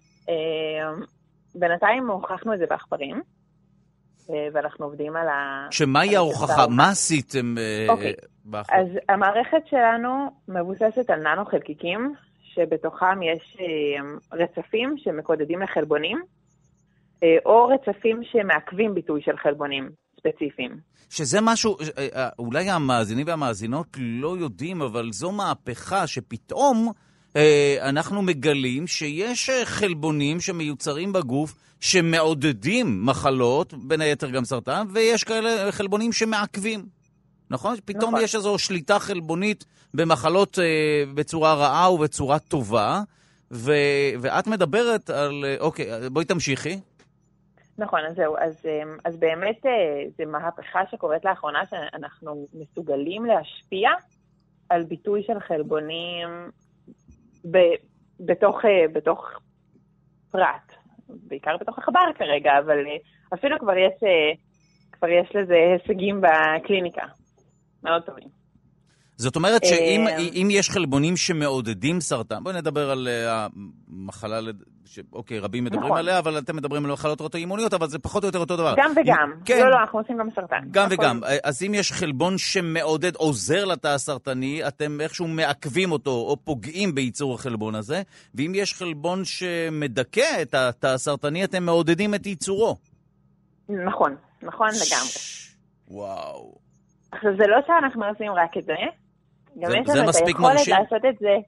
בינתיים הוכחנו את זה באחפרים, ואנחנו עובדים על ה... שמהי ההוכחה? מה עשיתם באחפר? אז המערכת שלנו מבוססת על ננו חלקיקים, שבתוכם יש רצפים שמקודדים לחלבונים, או רצפים שמעכבים ביטוי של חלבונים ספציפיים. שזה משהו, אולי המאזינים והמאזינות לא יודעים, אבל זו מהפכה שפתאום אנחנו מגלים שיש חלבונים שמיוצרים בגוף שמעודדים מחלות, בין היתר גם סרטן, ויש כאלה חלבונים שמעכבים. נכון? פתאום נכון. יש איזו שליטה חלבונית במחלות בצורה רעה ובצורה טובה, ו... ואת מדברת על... אוקיי, בואי תמשיכי. נכון, אז זהו. אז, אז באמת זה מהפכה שקורית לאחרונה, שאנחנו מסוגלים להשפיע על ביטוי של חלבונים ב, בתוך, בתוך פרט, בעיקר בתוך החבר כרגע, אבל אפילו כבר יש, כבר יש לזה הישגים בקליניקה. מאוד טובים. זאת אומרת שאם אם יש חלבונים שמעודדים סרטן, בואי נדבר על המחלה, אוקיי, רבים מדברים נכון. עליה, אבל אתם מדברים על מחלות אוטואימוניות, אבל זה פחות או יותר אותו דבר. גם וגם. אם, כן. לא, לא, אנחנו עושים גם סרטן. גם נכון. וגם. אז אם יש חלבון שמעודד, עוזר לתא הסרטני, אתם איכשהו מעכבים אותו או פוגעים בייצור החלבון הזה, ואם יש חלבון שמדכא את התא הסרטני, אתם מעודדים את ייצורו. נכון, נכון לגמרי. וואו. עכשיו, זה לא שאנחנו עושים רק את זה, גם זה, יש לנו את היכולת לעשות את זה.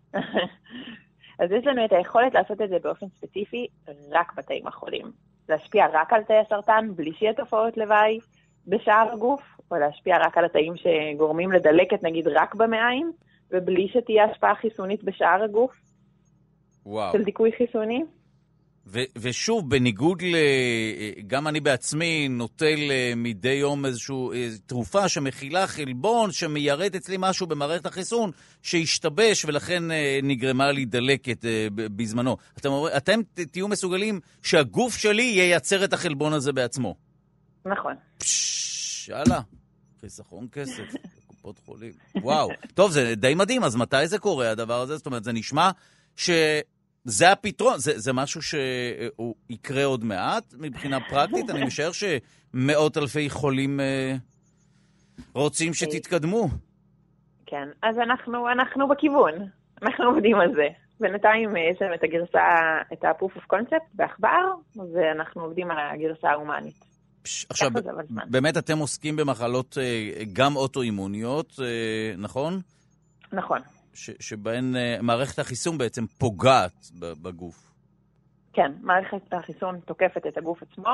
אז יש לנו את היכולת לעשות את זה באופן ספציפי רק בתאים החולים. להשפיע רק על תאי הסרטן בלי שיהיה תופעות לוואי בשאר הגוף, או להשפיע רק על התאים שגורמים לדלקת נגיד רק במעיים, ובלי שתהיה השפעה חיסונית בשאר הגוף. וואו. של דיכוי חיסוני. ו- ושוב, בניגוד ל... גם אני בעצמי נוטל מדי יום איזושהי תרופה שמכילה חלבון, שמיירד אצלי משהו במערכת החיסון, שהשתבש ולכן נגרמה לי דלקת בזמנו. אתם, אתם תהיו מסוגלים שהגוף שלי ייצר את החלבון הזה בעצמו. נכון. פשש, יאללה, חיסכון כסף, קופות חולים. וואו, טוב, זה די מדהים, אז מתי זה קורה הדבר הזה? זאת אומרת, זה נשמע ש... זה הפתרון, זה, זה משהו שהוא יקרה עוד מעט מבחינה פרקטית. אני משער שמאות אלפי חולים אה, רוצים שתתקדמו. כן, אז אנחנו, אנחנו בכיוון. אנחנו עובדים על זה. בינתיים יש לנו את הגרסה, את ה-proof of concept באחבר, ואנחנו עובדים על הגרסה ההומנית. פש, עכשיו, באמת אתם עוסקים במחלות גם אוטואימוניות, נכון? נכון. ש, שבהן uh, מערכת החיסון בעצם פוגעת בגוף. כן, מערכת החיסון תוקפת את הגוף עצמו,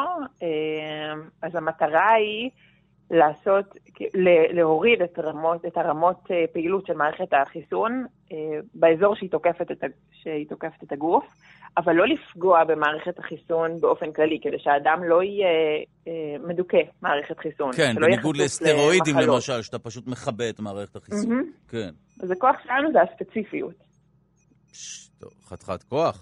אז המטרה היא לעשות, להוריד את הרמות, את הרמות פעילות של מערכת החיסון באזור שהיא תוקפת את, שהיא תוקפת את הגוף, אבל לא לפגוע במערכת החיסון באופן כללי, כדי שהאדם לא יהיה מדוכא מערכת חיסון. כן, בניגוד לסטרואידים למשל, שאתה פשוט מכבה את מערכת החיסון. Mm-hmm. כן. אז הכוח שלנו זה הספציפיות. פש, טוב, חתיכת כוח.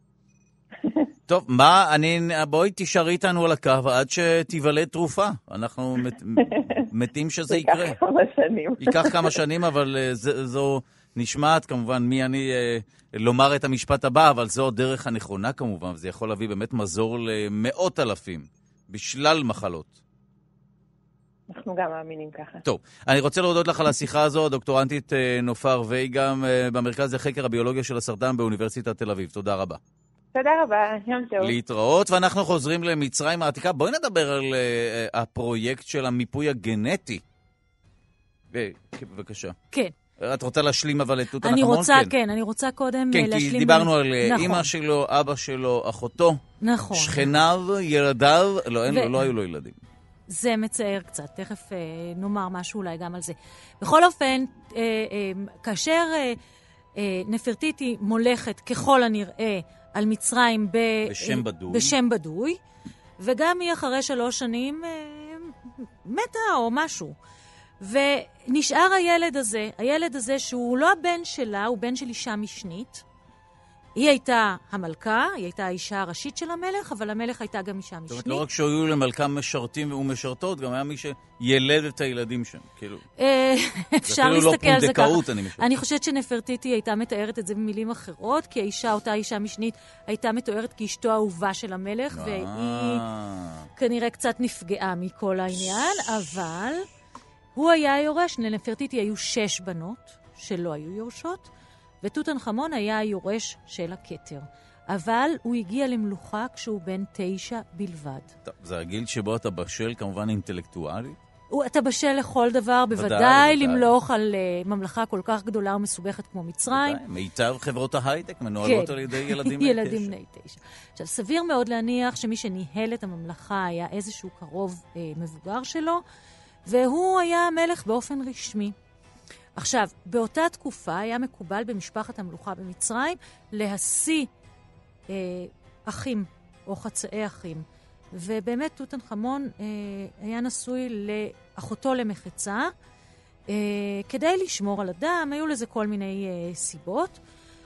טוב, מה, אני, בואי תישארי איתנו על הקו עד שתיוולד תרופה. אנחנו מת, מתים שזה יקרה. ייקח כמה שנים. ייקח כמה שנים, אבל זו, זו נשמעת, כמובן, מי אני לומר את המשפט הבא, אבל זו הדרך הנכונה כמובן, וזה יכול להביא באמת מזור למאות אלפים, בשלל מחלות. אנחנו גם מאמינים ככה. טוב, אני רוצה להודות לך על השיחה הזו, דוקטורנטית נופר וייגם במרכז לחקר הביולוגיה של הסרטן באוניברסיטת תל אביב. תודה רבה. תודה רבה, יום טוב. להתראות, ואנחנו חוזרים למצרים העתיקה. בואי נדבר על uh, הפרויקט של המיפוי הגנטי. בבקשה. כן. את רוצה להשלים אבל את תות הנחמון? אני רוצה, כן. כן, אני רוצה קודם כן, להשלים... כן, כי דיברנו על נכון. אמא שלו, אבא שלו, אחותו, נכון. שכניו, ילדיו, לא, אין, ו... לא היו לו ילדים. זה מצער קצת, תכף אה, נאמר משהו אולי גם על זה. בכל אופן, אה, אה, כאשר אה, אה, נפרטיטי מולכת ככל הנראה על מצרים ב... בשם בדוי. בשם בדוי, וגם היא אחרי שלוש שנים אה, מתה או משהו. ונשאר הילד הזה, הילד הזה שהוא לא הבן שלה, הוא בן של אישה משנית. היא הייתה המלכה, היא הייתה האישה הראשית של המלך, אבל המלך הייתה גם אישה משנית. זאת אומרת, לא רק שהיו למלכה משרתים ומשרתות, גם היה מי שילד את הילדים שם, כאילו. אפשר להסתכל על זה ככה. אני משרתת. אני חושבת שנפרטיטי הייתה מתארת את זה במילים אחרות, כי האישה, אותה אישה משנית, הייתה מתוארת כאשתו האהובה של המלך, והיא כנראה קצת נפגעה מכל העניין, אבל הוא היה היורש, לנפרטיטי היו שש בנות שלא היו יורשות, ותות הנחמון היה היורש של הכתר. אבל הוא הגיע למלוכה כשהוא בן תשע בלבד. טוב, זה הגיל שבו אתה בשל כמובן אינטלקטואלי? הוא, אתה בשל לכל דבר, בוודאי למלוך על uh, ממלכה כל כך גדולה ומסובכת כמו מצרים. בוודאי, מיטב חברות ההייטק מנוהלות כן. על ידי ילדים בני תשע. ילדים בני תשע. עכשיו, סביר מאוד להניח שמי שניהל את הממלכה היה איזשהו קרוב uh, מבוגר שלו, והוא היה המלך באופן רשמי. עכשיו, באותה תקופה היה מקובל במשפחת המלוכה במצרים להשיא אה, אחים או חצאי אחים. ובאמת תות הנחמון אה, היה נשוי לאחותו למחצה. אה, כדי לשמור על הדם, היו לזה כל מיני אה, סיבות.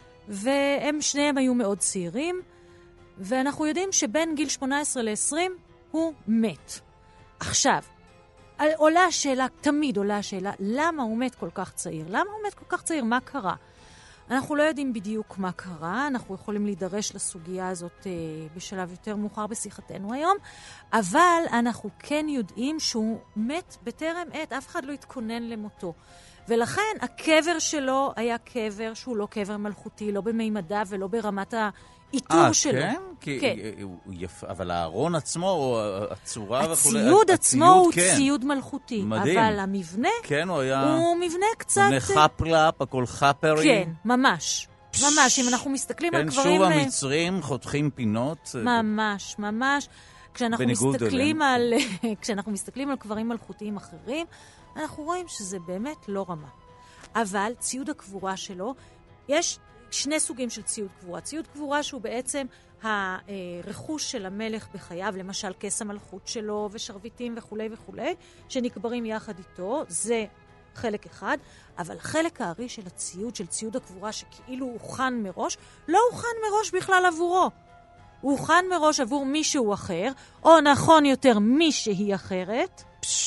והם שניהם היו מאוד צעירים. ואנחנו יודעים שבין גיל שמונה עשרה ל-עשרים הוא מת. עכשיו, עולה השאלה, תמיד עולה השאלה, למה הוא מת כל כך צעיר? למה הוא מת כל כך צעיר? מה קרה? אנחנו לא יודעים בדיוק מה קרה, אנחנו יכולים להידרש לסוגיה הזאת אה, בשלב יותר מאוחר בשיחתנו היום, אבל אנחנו כן יודעים שהוא מת בטרם עת, אף אחד לא התכונן למותו. ולכן הקבר שלו היה קבר שהוא לא קבר מלכותי, לא במימדיו ולא ברמת ה... איתור שלו. אה, כן? כי כן. הוא יפ... אבל הארון עצמו, או הצורה וכו'... הציוד עצמו הוא כן. ציוד מלכותי. מדהים. אבל המבנה... כן, הוא היה... הוא מבנה קצת... מבנה חפלאפ, הכל חפרי. כן, ממש. ממש, אם אנחנו מסתכלים על קברים... כן, שוב המצרים חותכים פינות. ממש, ממש. כשאנחנו מסתכלים על... כשאנחנו מסתכלים על קברים מלכותיים אחרים, אנחנו רואים שזה באמת לא רמה. אבל ציוד הקבורה שלו, יש... שני סוגים של ציוד קבורה. ציוד קבורה שהוא בעצם הרכוש של המלך בחייו, למשל כס המלכות שלו ושרביטים וכו' וכו', שנקברים יחד איתו, זה חלק אחד, אבל החלק הארי של הציוד, של ציוד הקבורה שכאילו הוכן מראש, לא הוכן מראש בכלל עבורו. הוא הוכן מראש עבור מישהו אחר, או נכון יותר מישהי אחרת,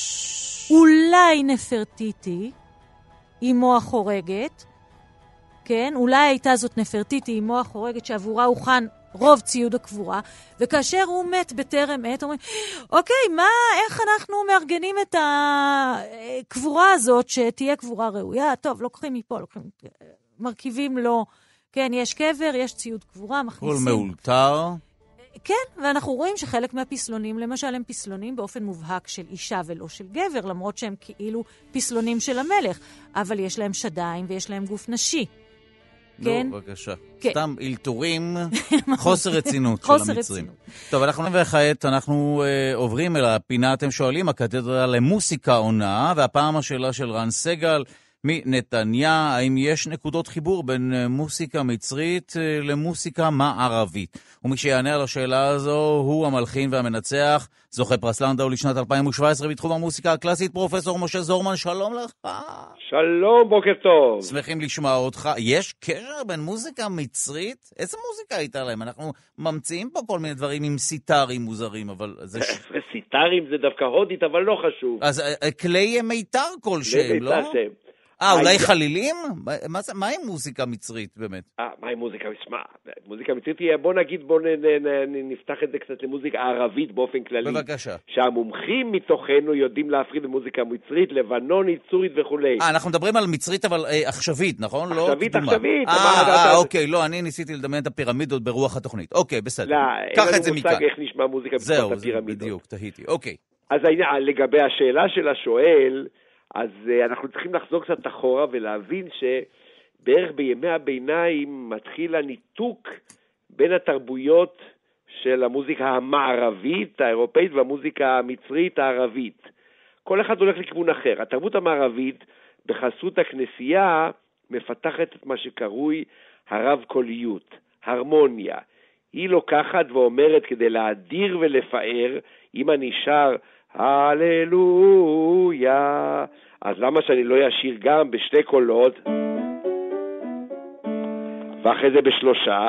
אולי נפרטיטי, אמו החורגת, כן, אולי הייתה זאת נפרטיטי, אמו החורגת, שעבורה הוכן רוב ציוד הקבורה, וכאשר הוא מת בטרם עת, אומרים, אוקיי, מה, איך אנחנו מארגנים את הקבורה הזאת, שתהיה קבורה ראויה? טוב, לוקחים מפה, לוקחים, מרכיבים לו, כן, יש קבר, יש ציוד קבורה, מכניסים. כל מאולתר. כן, ואנחנו רואים שחלק מהפסלונים, למשל, הם פסלונים באופן מובהק של אישה ולא של גבר, למרות שהם כאילו פסלונים של המלך, אבל יש להם שדיים ויש להם גוף נשי. כן? לא, בבקשה. כן. סתם אילתורים, חוסר רצינות של חוסר המצרים. רצינות. טוב, אנחנו וכעת אנחנו אה, עוברים אל הפינה, אתם שואלים, הקתדרה למוסיקה עונה, והפעם השאלה של רן סגל, מנתניה, האם יש נקודות חיבור בין מוסיקה מצרית למוסיקה מערבית? ומי שיענה על השאלה הזו הוא המלחין והמנצח, זוכה פרס לנדאו לשנת אלפיים שבע עשרה בתחום המוסיקה הקלאסית, פרופסור משה זורמן, שלום לך. שלום, בוקר טוב. שמחים לשמוע אותך. יש קשר בין מוזיקה מצרית? איזה מוזיקה הייתה להם? אנחנו ממציאים פה כל מיני דברים עם סיטרים מוזרים, אבל זה... סיטרים זה דווקא הודית, אבל לא חשוב. אז כלי מיתר כלשהם, לא? אה, אולי חלילים? מה, מה עם מוזיקה מצרית באמת? אה, מה עם מוזיקה? מה, מוזיקה מצרית היא, בוא נגיד, בוא נ, נ, נ, נפתח את זה קצת למוזיקה ערבית באופן כללי. בבקשה. שהמומחים מתוכנו יודעים להפריד במוזיקה מצרית, לבנונית, סורית וכו'. אה, אנחנו מדברים על מצרית אבל אה, עכשווית, נכון? עכשווית, לא עכשווית. אה, אה, אה, אוקיי, לא, אני ניסיתי לדמיין את הפירמידות ברוח התוכנית. אוקיי, בסדר. לא, קח את זה מכאן. אין לנו מושג איך נשמע מוזיקה זהו, בתוך הפירמידות. זהו, בדיוק, תהיתי. אוקיי. אז לגבי השאלה של השואל, אז uh, אנחנו צריכים לחזור קצת אחורה ולהבין שבערך בימי הביניים מתחיל הניתוק בין התרבויות של המוזיקה המערבית, האירופאית, והמוזיקה המצרית הערבית. כל אחד הולך לכיוון אחר. התרבות המערבית בחסות הכנסייה מפתחת את מה שקרוי הרב קוליות, הרמוניה. היא לוקחת ואומרת כדי להדיר ולפאר, אם אני שר הללויה, אז למה שאני לא אשיר גם בשתי קולות, ואחרי זה בשלושה,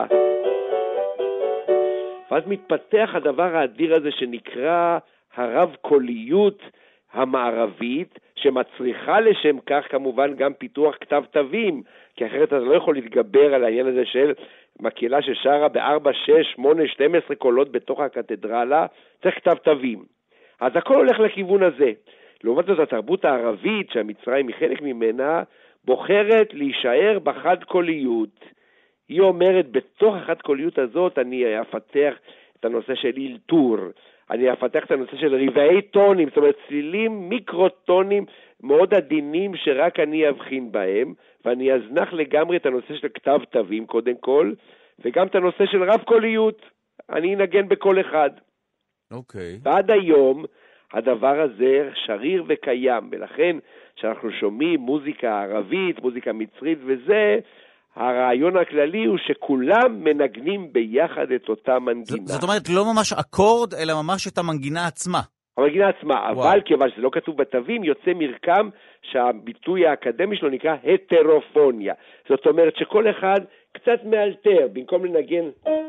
ואז מתפתח הדבר האדיר הזה שנקרא הרב קוליות המערבית, שמצריכה לשם כך כמובן גם פיתוח כתב תווים, כי אחרת אתה לא יכול להתגבר על העניין הזה של מקהלה ששרה ב-ארבע, שש, שמונה, שתים עשרה קולות בתוך הקתדרלה, צריך כתב תווים. אז הכל הולך לכיוון הזה. לעומת זאת, התרבות הערבית, שהמצרים היא חלק ממנה, בוחרת להישאר בחד קוליות. היא אומרת, בתוך החד קוליות הזאת אני אפתח את הנושא של אילתור, אני אפתח את הנושא של רבעי טונים, זאת אומרת צלילים מיקרוטונים מאוד עדינים שרק אני אבחין בהם, ואני אזנח לגמרי את הנושא של כתב תווים קודם כל, וגם את הנושא של רב קוליות, אני אנגן בכל אחד. אוקיי. Okay. ועד היום הדבר הזה שריר וקיים, ולכן כשאנחנו שומעים מוזיקה ערבית, מוזיקה מצרית וזה, הרעיון הכללי הוא שכולם מנגנים ביחד את אותה מנגינה. זאת אומרת, לא ממש אקורד, אלא ממש את המנגינה עצמה. המנגינה עצמה, וואו. אבל כיוון שזה לא כתוב בתווים, יוצא מרקם שהביטוי האקדמי שלו נקרא הטרופוניה. זאת אומרת שכל אחד קצת מאלתר, במקום לנגן,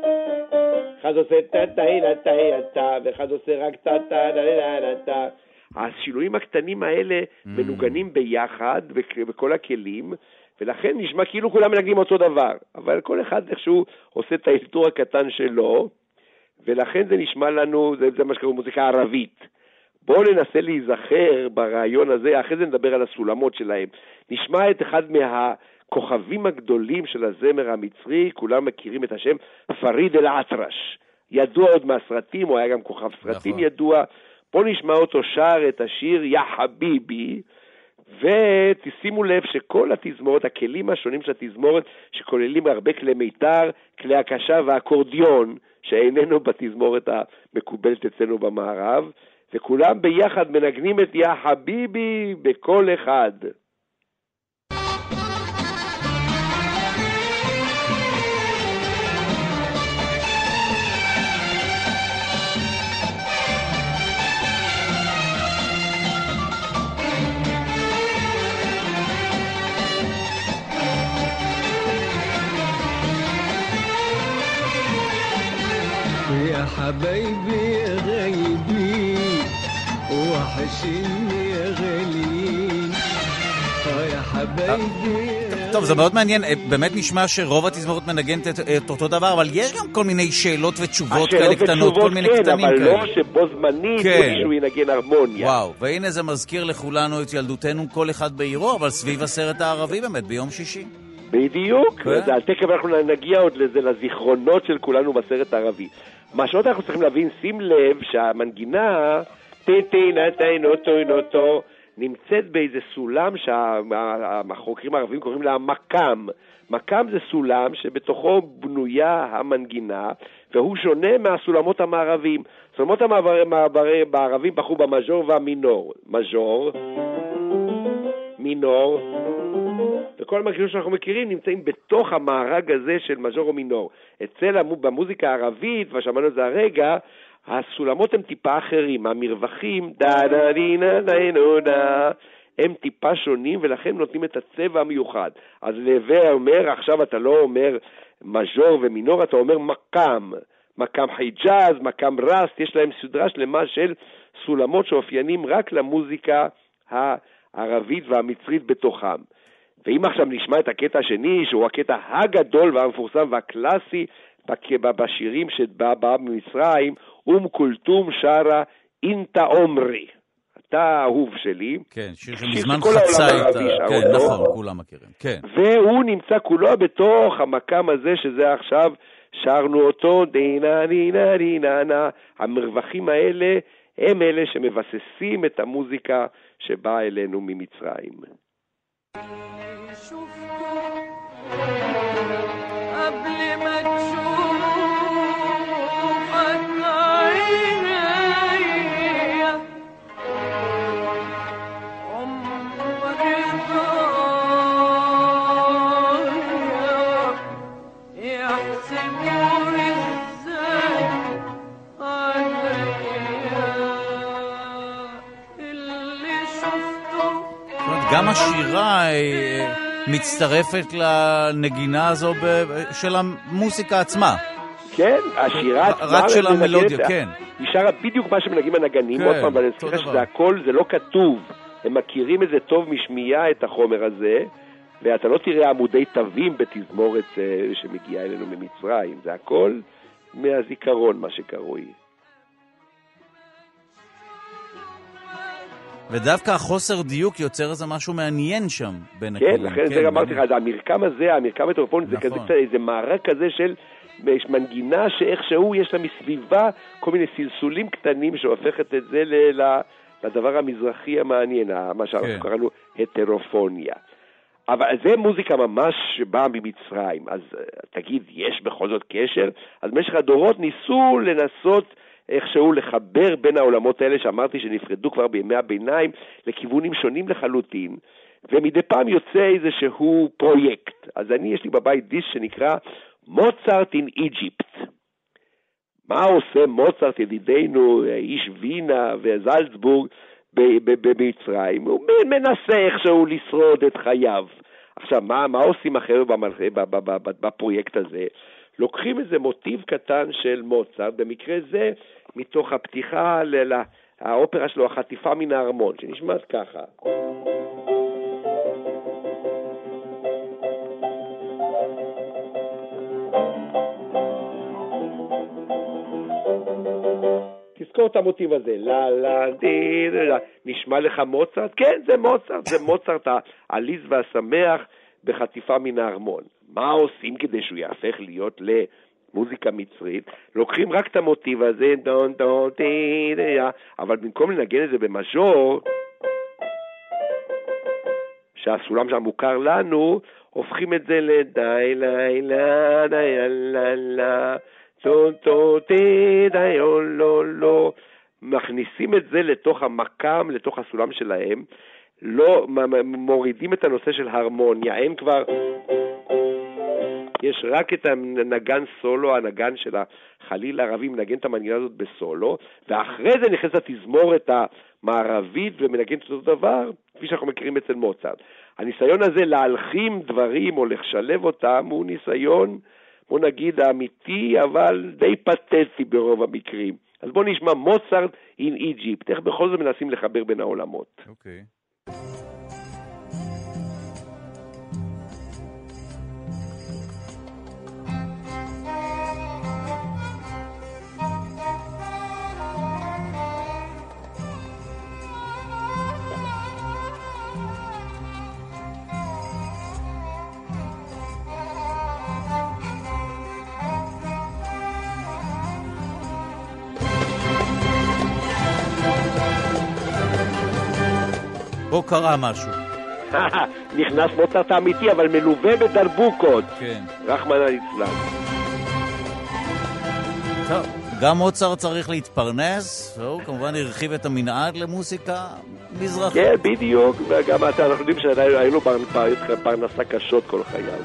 אחד עושה טה-טה-טה-טה, ואחד עושה רק טה-טה-טה-טה. השילויים הקטנים האלה מנוגנים ביחד בכל הכלים, ולכן נשמע כאילו כולם מנגנים אותו דבר, אבל כל אחד איכשהו עושה את האלתור הקטן שלו, ולכן זה נשמע לנו, זה, זה מה שקוראים מוזיקה ערבית. בואו ננסה להיזכר ברעיון הזה, אחרי זה נדבר על הסולמות שלהם. נשמע את אחד מהכוכבים הגדולים של הזמר המצרי, כולם מכירים את השם פריד אל-אטרש. ידוע עוד מהסרטים, הוא היה גם כוכב סרטים נכון. ידוע. בואו נשמע אותו שר את השיר יא חביבי, ותשימו לב שכל התזמורת, הכלים השונים של התזמורת, שכוללים הרבה כלי מיתר, כלי הקשה והאקורדיון, שאיננו בתזמורת המקובלת אצלנו במערב, וכולם ביחד מנגנים את יא חביבי בכל אחד. يا حبايبي يا غايبين وحشني يا غاليين يا حبايبي. טוב, זה מאוד מעניין, באמת נשמע שרוב התזמורת מנגנת את אותו דבר, אבל יש גם כל מיני שאלות ותשובות כאלה קטנות, כל מיני קטנים כאלה. אבל לא שבו זמנית מישהו ינגן הרמוניה. וואו, והנה זה מזכיר לכולנו את ילדותנו כל אחד בעירו, אבל סביב הסרט הערבי באמת ביום שישי. בדיוק, על תקף אנחנו נגיע עוד לזה, לזיכרונות של כולנו בסרט הערבי. מה שעוד אנחנו צריכים להבין, שים לב שהמנגינה נמצאת באיזה סולם שהחוקרים הערבים קוראים לה מקם. מקם זה סולם שבתוכו בנויה המנגינה, והוא שונה מהסולמות המערבים. סולמות המערבים בחרו במז'ור והמינור. מז'ור, מינור, וכל המנגינות שאנחנו מכירים נמצאים בתוך המארג הזה של מז'ור ומינור. אצל במוזיקה הערבית, ושמענו את זה הרגע, הסולמות הם טיפה אחרים, המרווחים, דה דה דינה דינו דה, הם טיפה שונים, ולכן נותנים את הצבע המיוחד. אז לווה אומר, עכשיו אתה לא אומר מז'ור ומינור, אתה אומר מקם, מקם חיג'אז, מקם רסט, יש להם סדרה שלמה של סולמות שאופיינים רק למוזיקה הערבית והמצרית בתוכם. ואם עכשיו נשמע את הקטע השני, שהוא הקטע הגדול והמפורסם והקלאסי בשירים שבא במצרים, אום כולתום שרה אינטה עומרי. אתה האהוב שלי. כן, שיר שמזמן חצה איתה. כן, נכון, כולם מכירים. כן. והוא נמצא כולו בתוך המקם הזה, שזה עכשיו שרנו אותו, דינה דינה דינה נה. המרווחים האלה הם אלה שמבססים את המוזיקה שבאה אלינו ממצרים. גם השירה מצטרפת לנגינה הזו של המוסיקה עצמה. כן, השירה רק של המלודיה, כן. היא שרה בדיוק מה שמנגנים הנגנים, עוד פעם, ואני אזכיר שזה הכל, זה לא כתוב. הם מכירים את זה טוב משמיעה, את החומר הזה, ואתה לא תראה עמודי תווים בתזמורת שמגיעה אלינו ממצרים. זה הכל מהזיכרון, מה שקרוי. ודווקא החוסר דיוק יוצר איזה משהו מעניין שם בין הכלים. כן, לכן זה אמרתי לך, המרקם הזה, המרקם הטלפון, זה כזה, איזה מערק כזה של מנגינה שאיכשהו יש לה מסביבה כל מיני סלסולים קטנים שהופכת את זה לדבר המזרחי המעניין, מה שאנחנו קראנו הטרופוניה. אבל זה מוזיקה ממש שבאה ממצרים, אז תגיד, יש בכל זאת קשר? אז במשך הדורות ניסו לנסות איכשהו לחבר בין העולמות האלה שאמרתי שנפרדו כבר בימי הביניים לכיוונים שונים לחלוטין, ומדי פעם יוצא איזשהו פרויקט. אז אני, יש לי בבית דיסק שנקרא מוצרט אין איג'יפט. מה עושה מוצרט, ידידנו, איש וינה וזלצבורג במצרים? הוא מנסה איכשהו לשרוד את חייו. עכשיו, מה, מה עושים אחר בפרויקט הזה? לוקחים איזה מוטיב קטן של מוצרט, במקרה זה מתוך הפתיחה לאופרה שלו, החטיפה מן הארמון, שנשמעת ככה. תזכור את המוטיב הזה, לה לה די לה, נשמע לך מוצרט? כן, זה מוצרט, זה מוצרט העליז והשמח בחטיפה מן הארמון. מה עושים כדי שהוא יהפך להיות למוזיקה מצרית? לוקחים רק את המוטיב הזה, דון דון די די, אבל במקום לנגן את זה במז'ור, שהסולם שם מוכר לנו, הופכים את זה לדי לי לה די לה לה טו טו די די לא לא, מכניסים את זה לתוך המקם, לתוך הסולם שלהם, לא מורידים את הנושא של הרמוניה, אין כבר, יש רק את הנגן סולו, הנגן של החליל הערבי מנגן את המנגינה הזאת בסולו, ואחרי זה נכנס התזמורת המערבית ומנגן את אותו דבר, כפי שאנחנו מכירים אצל מוצרט. הניסיון הזה להלחים דברים או לשלב אותם הוא ניסיון, בוא נגיד, האמיתי, אבל די פתטי ברוב המקרים. אז בוא נשמע מוצרט אין איג'יפט, איך בכל זאת מנסים לחבר בין העולמות. אוקיי. פה קרה משהו. נכנס מוצרט האמיתי, אבל מלווה בדרבוקות. כן. רחמנא ליצלן. טוב, גם מוצרט צריך להתפרנס, והוא כמובן הרחיב את המנעד למוסיקה מזרחית. כן, בדיוק, וגם אנחנו יודעים שהיו לו פרנסה קשות כל חייו.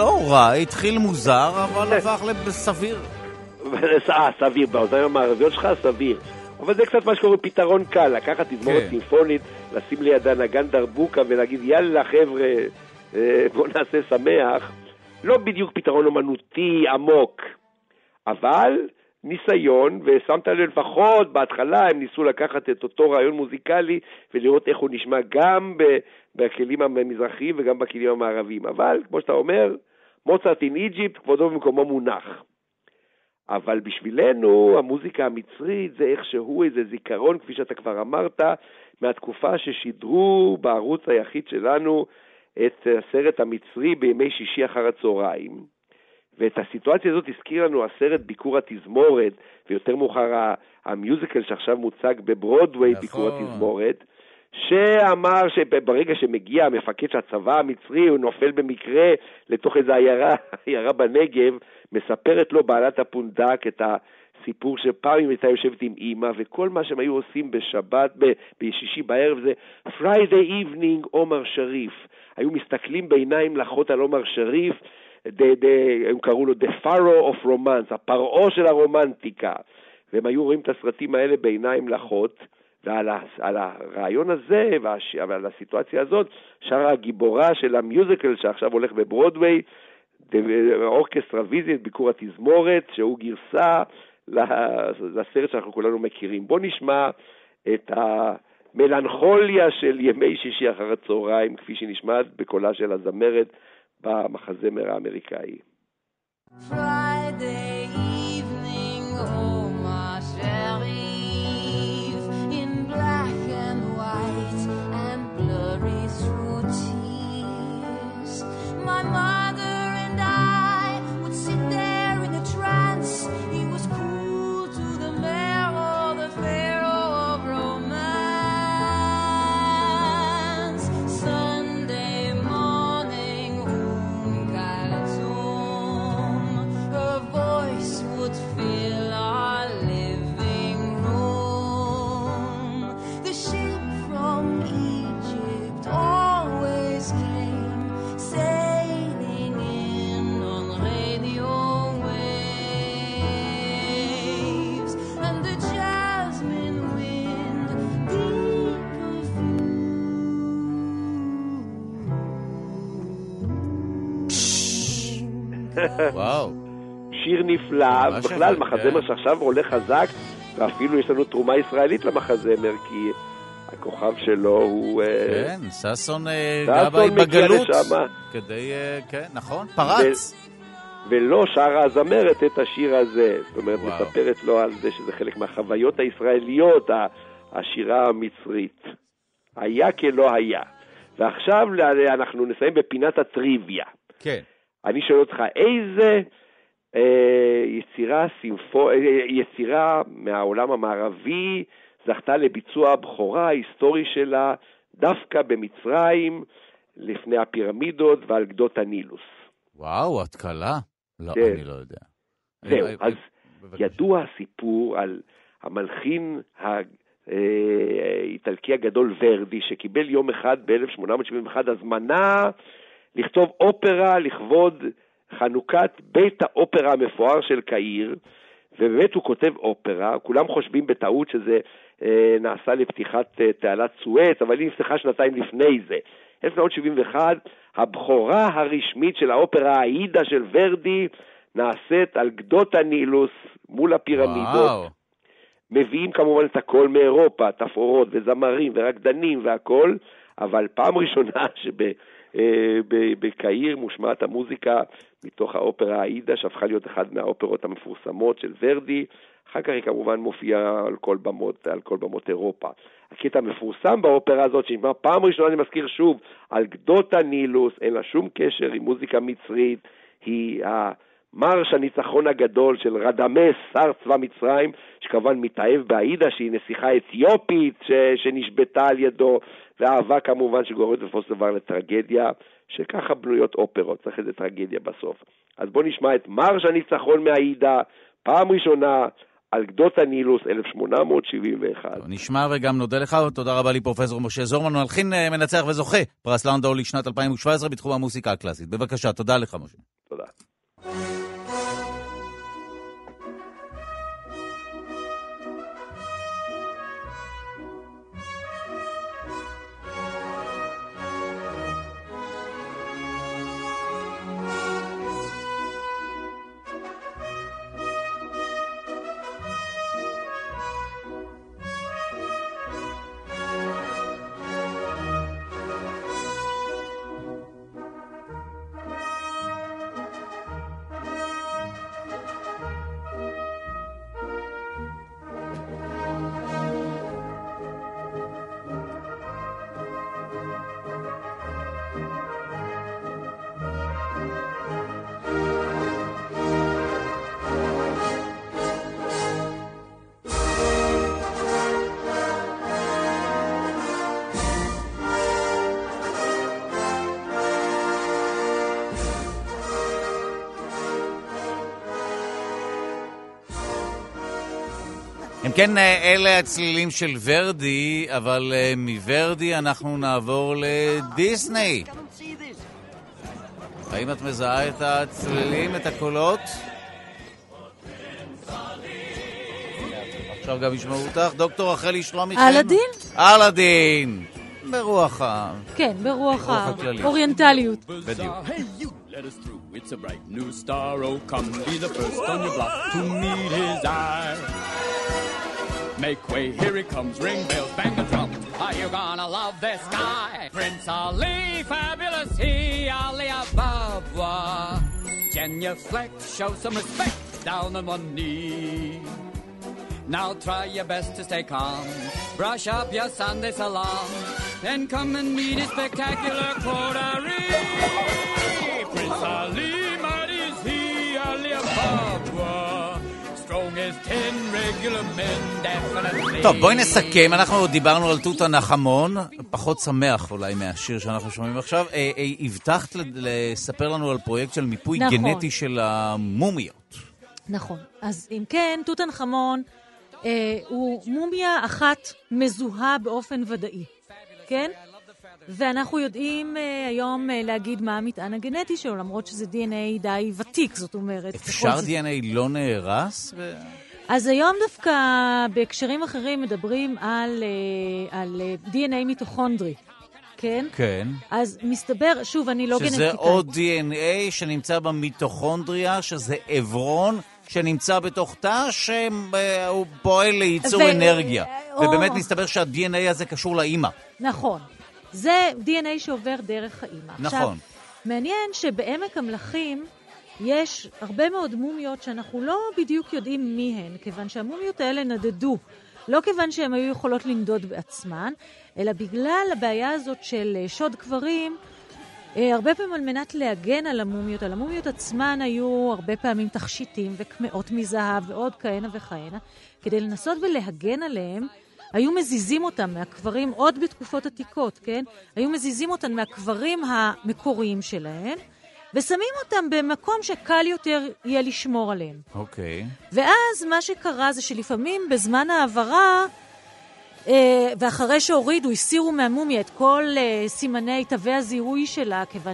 לא רע, התחיל מוזר, אבל הפך לסביר. אה, סביר, באוזניים המערביות שלך סביר. אבל זה קצת מה שקורה פתרון קל, לקחת תזמורת סימפונית, לשים לידה נגן דרבוקה ולהגיד יאללה חבר'ה, בוא נעשה שמח. לא בדיוק פתרון אומנותי עמוק, אבל ניסיון, ושמת לב לפחות בהתחלה הם ניסו לקחת את אותו רעיון מוזיקלי ולראות איך הוא נשמע גם בכלים המזרחיים וגם בכלים המערביים. אבל כמו שאתה אומר, מוצרט אין איג'יפט, כבודו במקומו מונח. אבל בשבילנו המוזיקה המצרית זה איכשהו איזה זיכרון, כפי שאתה כבר אמרת, מהתקופה ששידרו בערוץ היחיד שלנו את הסרט המצרי בימי שישי אחר הצהריים. ואת הסיטואציה הזאת הזכיר לנו הסרט ביקור התזמורת, ויותר מאוחר המיוזיקל שעכשיו מוצג בברודווי, ביקור התזמורת, שאמר שברגע שמגיע המפקד של הצבא המצרי, הוא נופל במקרה לתוך איזו עיירה, עיירה בנגב, מספרת לו בעלת הפונדק את הסיפור שפעם היא הייתה יושבת עם אמא, וכל מה שהם היו עושים בשבת, ב- בשישי בערב זה Friday evening עומר שריף. היו מסתכלים בעיניים לחות על עומר שריף, דה, דה, הם קראו לו The Pharaoh of Romance, הפרעו של הרומנטיקה. והם היו רואים את הסרטים האלה בעיניים לחות, ועל ה, על הרעיון הזה והש, ועל הסיטואציה הזאת, שרה הגיבורה של המיוזיקל שעכשיו הולך בברודווי, אורקסטרה ויזית, ביקור התזמורת, שהוא גרסה לסרט שאנחנו כולנו מכירים. בוא נשמע את המלנכוליה של ימי שישי אחר הצהריים, כפי שנשמעת בקולה של הזמרת במחזמר האמריקאי. Friday evening, oh my Sharif, in black and white and blurry through tears. My mother and I would sit there in a trance. He was cool to the marrow, the pharaoh of romance. Sunday morning, um kalzum, her voice would fill our living room. The ship from Egypt always came sailing in on radio waves, and the jasmine wind deep perfume. וואו. שיר נפלא, בכלל מחזמר שעכשיו עולה חזק, ואפילו יש לנו תרומה ישראלית למחזמר, כי הכוכב שלו הוא... כן, ססון גבאי בגלות. כדי, כן, נכון, פרץ. ולא שרה הזמרת את השיר הזה. זאת אומרת, מספרת לו על זה שזה חלק מהחוויות הישראליות, השירה המצרית. היה כלא היה. ועכשיו אנחנו נסיים בפינת הטריוויה. כן. אני שואל אותך, איזה אה, יצירה, סימפו, אה, יצירה מהעולם המערבי זכתה לביצוע הבכורה ההיסטורי שלה דווקא במצרים, לפני הפירמידות ועל גדות הנילוס? וואו, את קלה. לא, כן. אני לא יודע. זהו, אני, אז בבקשה. ידוע הסיפור על המלחין האיטלקי הגדול ורדי, שקיבל יום אחד ב-אלף שמונה מאות שבעים ואחת הזמנה לכתוב אופרה לכבוד חנוכת בית האופרה המפואר של קהיר, ובאמת הוא כותב אופרה. כולם חושבים בטעות שזה אה, נעשה לפתיחת אה, תעלת סואץ, אבל היא נפתחה שנתיים לפני זה. אלף שמונה מאות שבעים ואחת, הבכורה הרשמית של האופרה האידה של ורדי נעשית על גדות הנילוס מול הפירמידות. וואו. מביאים כמובן את הכל מאירופה, תפאורות וזמרים ורקדנים והכל, אבל פעם ראשונה שבקהיר מושמעת המוזיקה מתוך האופרה האידה, שהפכה להיות אחת מהאופרות המפורסמות של ורדי. אחר כך היא כמובן מופיעה על כל במות, על כל במות אירופה. הקטע המפורסם באופרה הזאת, שנשמע פעם ראשונה, אני מזכיר שוב, על גדות הנילוס, אין לה שום קשר עם מוזיקה מצרית, היא המרש הניצחון הגדול של רדמס, שר צבא מצרים, שכמובן מתאהב באידה, שהיא נסיכה אתיופית ש... שנשבתה על ידו, והאהבה כמובן שגורמת בפוס דבר לטרגדיה, שככה בנויות אופרות, צריך איזה טרגדיה בסוף. אז בוא נשמע את מרש הניצחון מהאידה, פעם ראשונה, על גדות הנילוס אלף שמונה מאות שבעים ואחת. נשמע וגם נודה לך, תודה רבה לי פרופסור משה זורמן, מלחין מנצח וזוכה פרס לנדאו לשנת אלפיים שבע עשרה בתחום המוסיקה הקלאסית. בבקשה, תודה לך משה. תודה. אם כן, אלה הצלילים של ורדי, אבל מוורדי אנחנו נעבור לדיסני. האם את מזהה את הצלילים, את הקולות? עכשיו גם ישמעו אותך, דוקטור רחלי שלומי חן. אלאדין? אלאדין. ברוח ה... כן, ברוח האוריינטליות. בדיוק. Let us through. It's a bright new star. Oh, come be the first on your block to meet his eye. Make way, here he comes. Ring bells, bang the drum. Are you gonna love this guy? Prince Ali, fabulous he, Ali Ababa. Genuflect, show some respect. Down on one knee. Now try your best to stay calm. Brush up your Sunday salam. Then come and meet his spectacular coterie. Prince Ali, mighty is he, Ali Ababa. Strong as ten regular men, definitely. טוב, בואי נסכם. אנחנו דיברנו על תות הנחמון, פחות שמח אולי מהשיר שאנחנו שומעים עכשיו. אה, אה, הבטחת לספר לנו על פרויקט של מיפוי נכון. גנטי של המומיות. נכון. אז אם כן, תות הנחמון אה, הוא מומיה אחת מזוהה באופן ודאי. כן? ואנחנו יודעים uh, היום uh, להגיד מה המטען הגנטי שלו, למרות שזה די אן איי די ותיק, זאת אומרת. אפשר די אן איי לא נהרס? ו... אז היום דווקא בהקשרים אחרים מדברים על, uh, על uh, די אן איי מיטוכונדרי, כן? כן. אז מסתבר, שוב, אני לא גנטיקאית. שזה עוד די אן איי שנמצא במיטוכונדריה, שזה עברון שנמצא בתוך תא שהוא פועל לייצור ו... אנרגיה. או... ובאמת מסתבר שה-די אן איי הזה קשור לאמא. נכון. זה די אן איי שעובר דרך האמא. נכון. עכשיו, מעניין שבעמק המלאכים יש הרבה מאוד מומיות שאנחנו לא בדיוק יודעים מי הן, כיוון שהמומיות האלה נדדו. לא כיוון שהן היו יכולות לנדוד בעצמן, אלא בגלל הבעיה הזאת של שוד קברים, הרבה פעמים על מנת להגן על המומיות, על המומיות עצמן היו הרבה פעמים תכשיטים וקמאות מזהב ועוד כהנה וכהנה, כדי לנסות ולהגן עליהם, היו מזיזים אותם מהקברים עוד בתקופות עתיקות, כן? היו מזיזים אותם מהקברים המקוריים שלהם, ושמים אותם במקום שקל יותר יהיה לשמור עליהם. אוקיי. ואז מה שקרה זה שלפעמים בזמן העברה, אה, ואחרי שהורידו, הסירו מהמומיה את כל אה, סימני תווי הזיהוי שלה, כיוון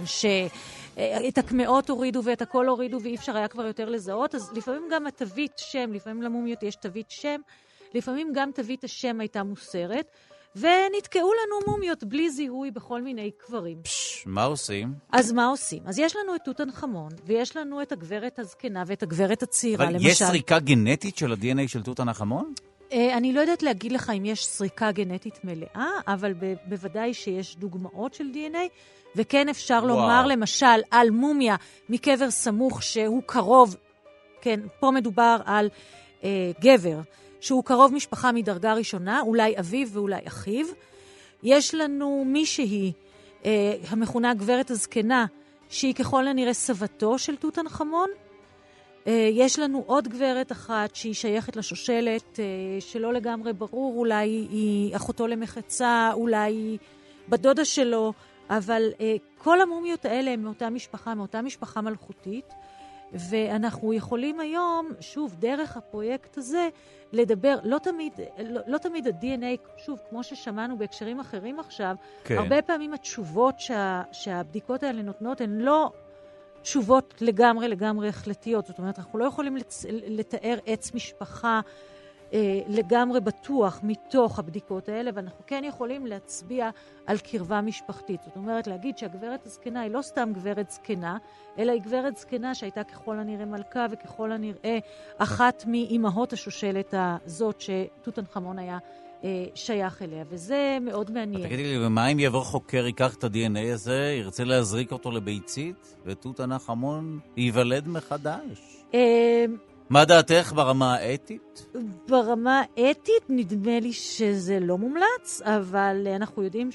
שאת הקמאות הורידו ואת הכל הורידו ואי אפשר היה כבר יותר לזהות, אז לפעמים גם התווית שם, לפעמים למומיות יש תווית שם, לפעמים גם תווית השם הייתה מוסרת, ונתקעו לנו מומיות בלי זיהוי בכל מיני קברים. פש, מה עושים? אז מה עושים? אז יש לנו את תות הנחמון, ויש לנו את הגברת הזקנה ואת הגברת הצעירה, אבל למשל. יש סריקה גנטית של ה-די אן איי של תות הנחמון? אה, אני לא יודעת להגיד לך אם יש סריקה גנטית מלאה, אבל ב- בוודאי שיש דוגמאות של די אן איי, וכן אפשר וואו. לומר למשל על מומיה מקבר סמוך שהוא קרוב, כן, פה מדובר על אה, גבר, שהוא קרוב משפחה מדרגה ראשונה, אולי אביו ואולי אחיו. יש לנו מישהי, אה, המכונה גברת הזקנה, שהיא ככל הנראה סבתו של תות הנחמון. אה, יש לנו עוד גברת אחת שהיא שייכת לשושלת, אה, שלא לגמרי ברור, אולי היא אחותו למחצה, אולי היא בדודה שלו, אבל אה, כל המומיות האלה הן מאותה משפחה, מאותה משפחה מלכותית. ואנחנו יכולים היום, שוב, דרך הפרויקט הזה, לדבר, לא תמיד, לא, לא תמיד ה-די אן איי, שוב, כמו ששמענו בהקשרים אחרים עכשיו, כן. הרבה פעמים התשובות שה, שהבדיקות האלה נותנות הן לא תשובות לגמרי לגמרי החלטיות. זאת אומרת, אנחנו לא יכולים לצ... לתאר עץ משפחה אה, לגמרי בטוח מתוך הבדיקות האלה, ואנחנו כן יכולים להצביע על קרבה משפחתית. זאת אומרת, להגיד שהגברת הזקנה היא לא סתם גברת זקנה, אלא היא גברת זקנה שהייתה ככל הנראה מלכה וככל הנראה אחת מאימהות השושלת הזאת שטוטנחמון היה אה, שייך אליה, וזה מאוד מעניין. תגידי לי, ומה אם יעבור חוקר, ייקח את ה-די אן איי הזה, ירצה להזריק אותו לביצית, וטוטנחמון ייוולד מחדש? אה... מה דעתך ברמה האתית? ברמה האתית נדמה לי שזה לא מומלץ, אבל אנחנו יודעים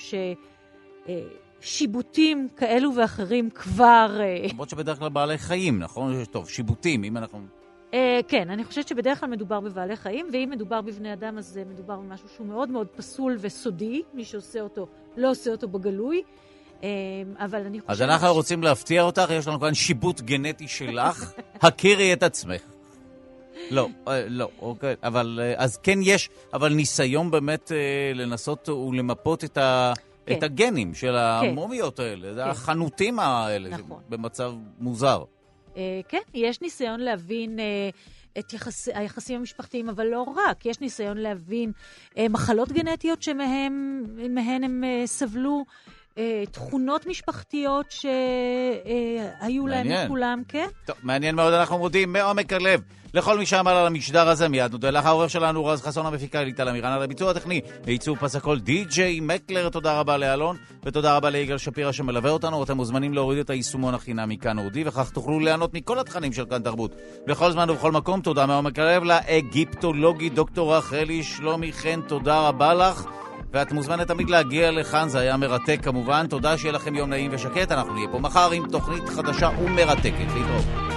ששיבוטים כאלו ואחרים כבר... למרות שבדרך כלל בעלי חיים, נכון? טוב, שיבוטים, אם אנחנו... כן, אני חושבת שבדרך כלל מדובר בבעלי חיים, ואם מדובר בבני אדם, אז מדובר במשהו שהוא מאוד מאוד פסול וסודי, מי שעושה אותו לא עושה אותו בגלוי, אבל אני חושבת... אז אנחנו רוצים להפתיע אותך, יש לנו כאן שיבוט גנטי שלך, הכירי את עצמך. לא, לא, אוקיי, אבל אז כן יש, אבל ניסיון באמת לנסות ולמפות את ה... כן. את הגנים של המומיות האלה, כן. החנותים האלה, נכון. במצב מוזר. כן, יש ניסיון להבין את יחס, היחסים המשפחתיים, אבל לא רק. יש ניסיון להבין מחלות גנטיות שמהן הם סבלו, תכונות משפחתיות שהיו להם מכולם, כן? טוב, מעניין מאוד, אנחנו מודים מעומק הלב לכל מי שעמל על המשדר הזה. מיד נודה לך, העורך שלנו רז חסון, המפיקה ליטל אמירן, על הביצוע הטכני ועיצוב פס הקול די-ג'יי מקלר. תודה רבה לאלון ותודה רבה ליגאל שפירא שמלווה אותנו. אתם מוזמנים להוריד את היישומון החינמי כאן אודי, וכך תוכלו ליהנות מכל התכנים של כאן תרבות בכל זמן ובכל מקום. תודה מעומק הלב לאגיפטולוגי דוקטור רחלי שלומי חן, תודה רבה לך, ואת מוזמנת תמיד להגיע לכאן, זה היה מרתק כמובן. תודה, שיהיה לכם יום נעים ושקט. אנחנו נהיה פה מחר עם תוכנית חדשה ומרתקת. להתראות.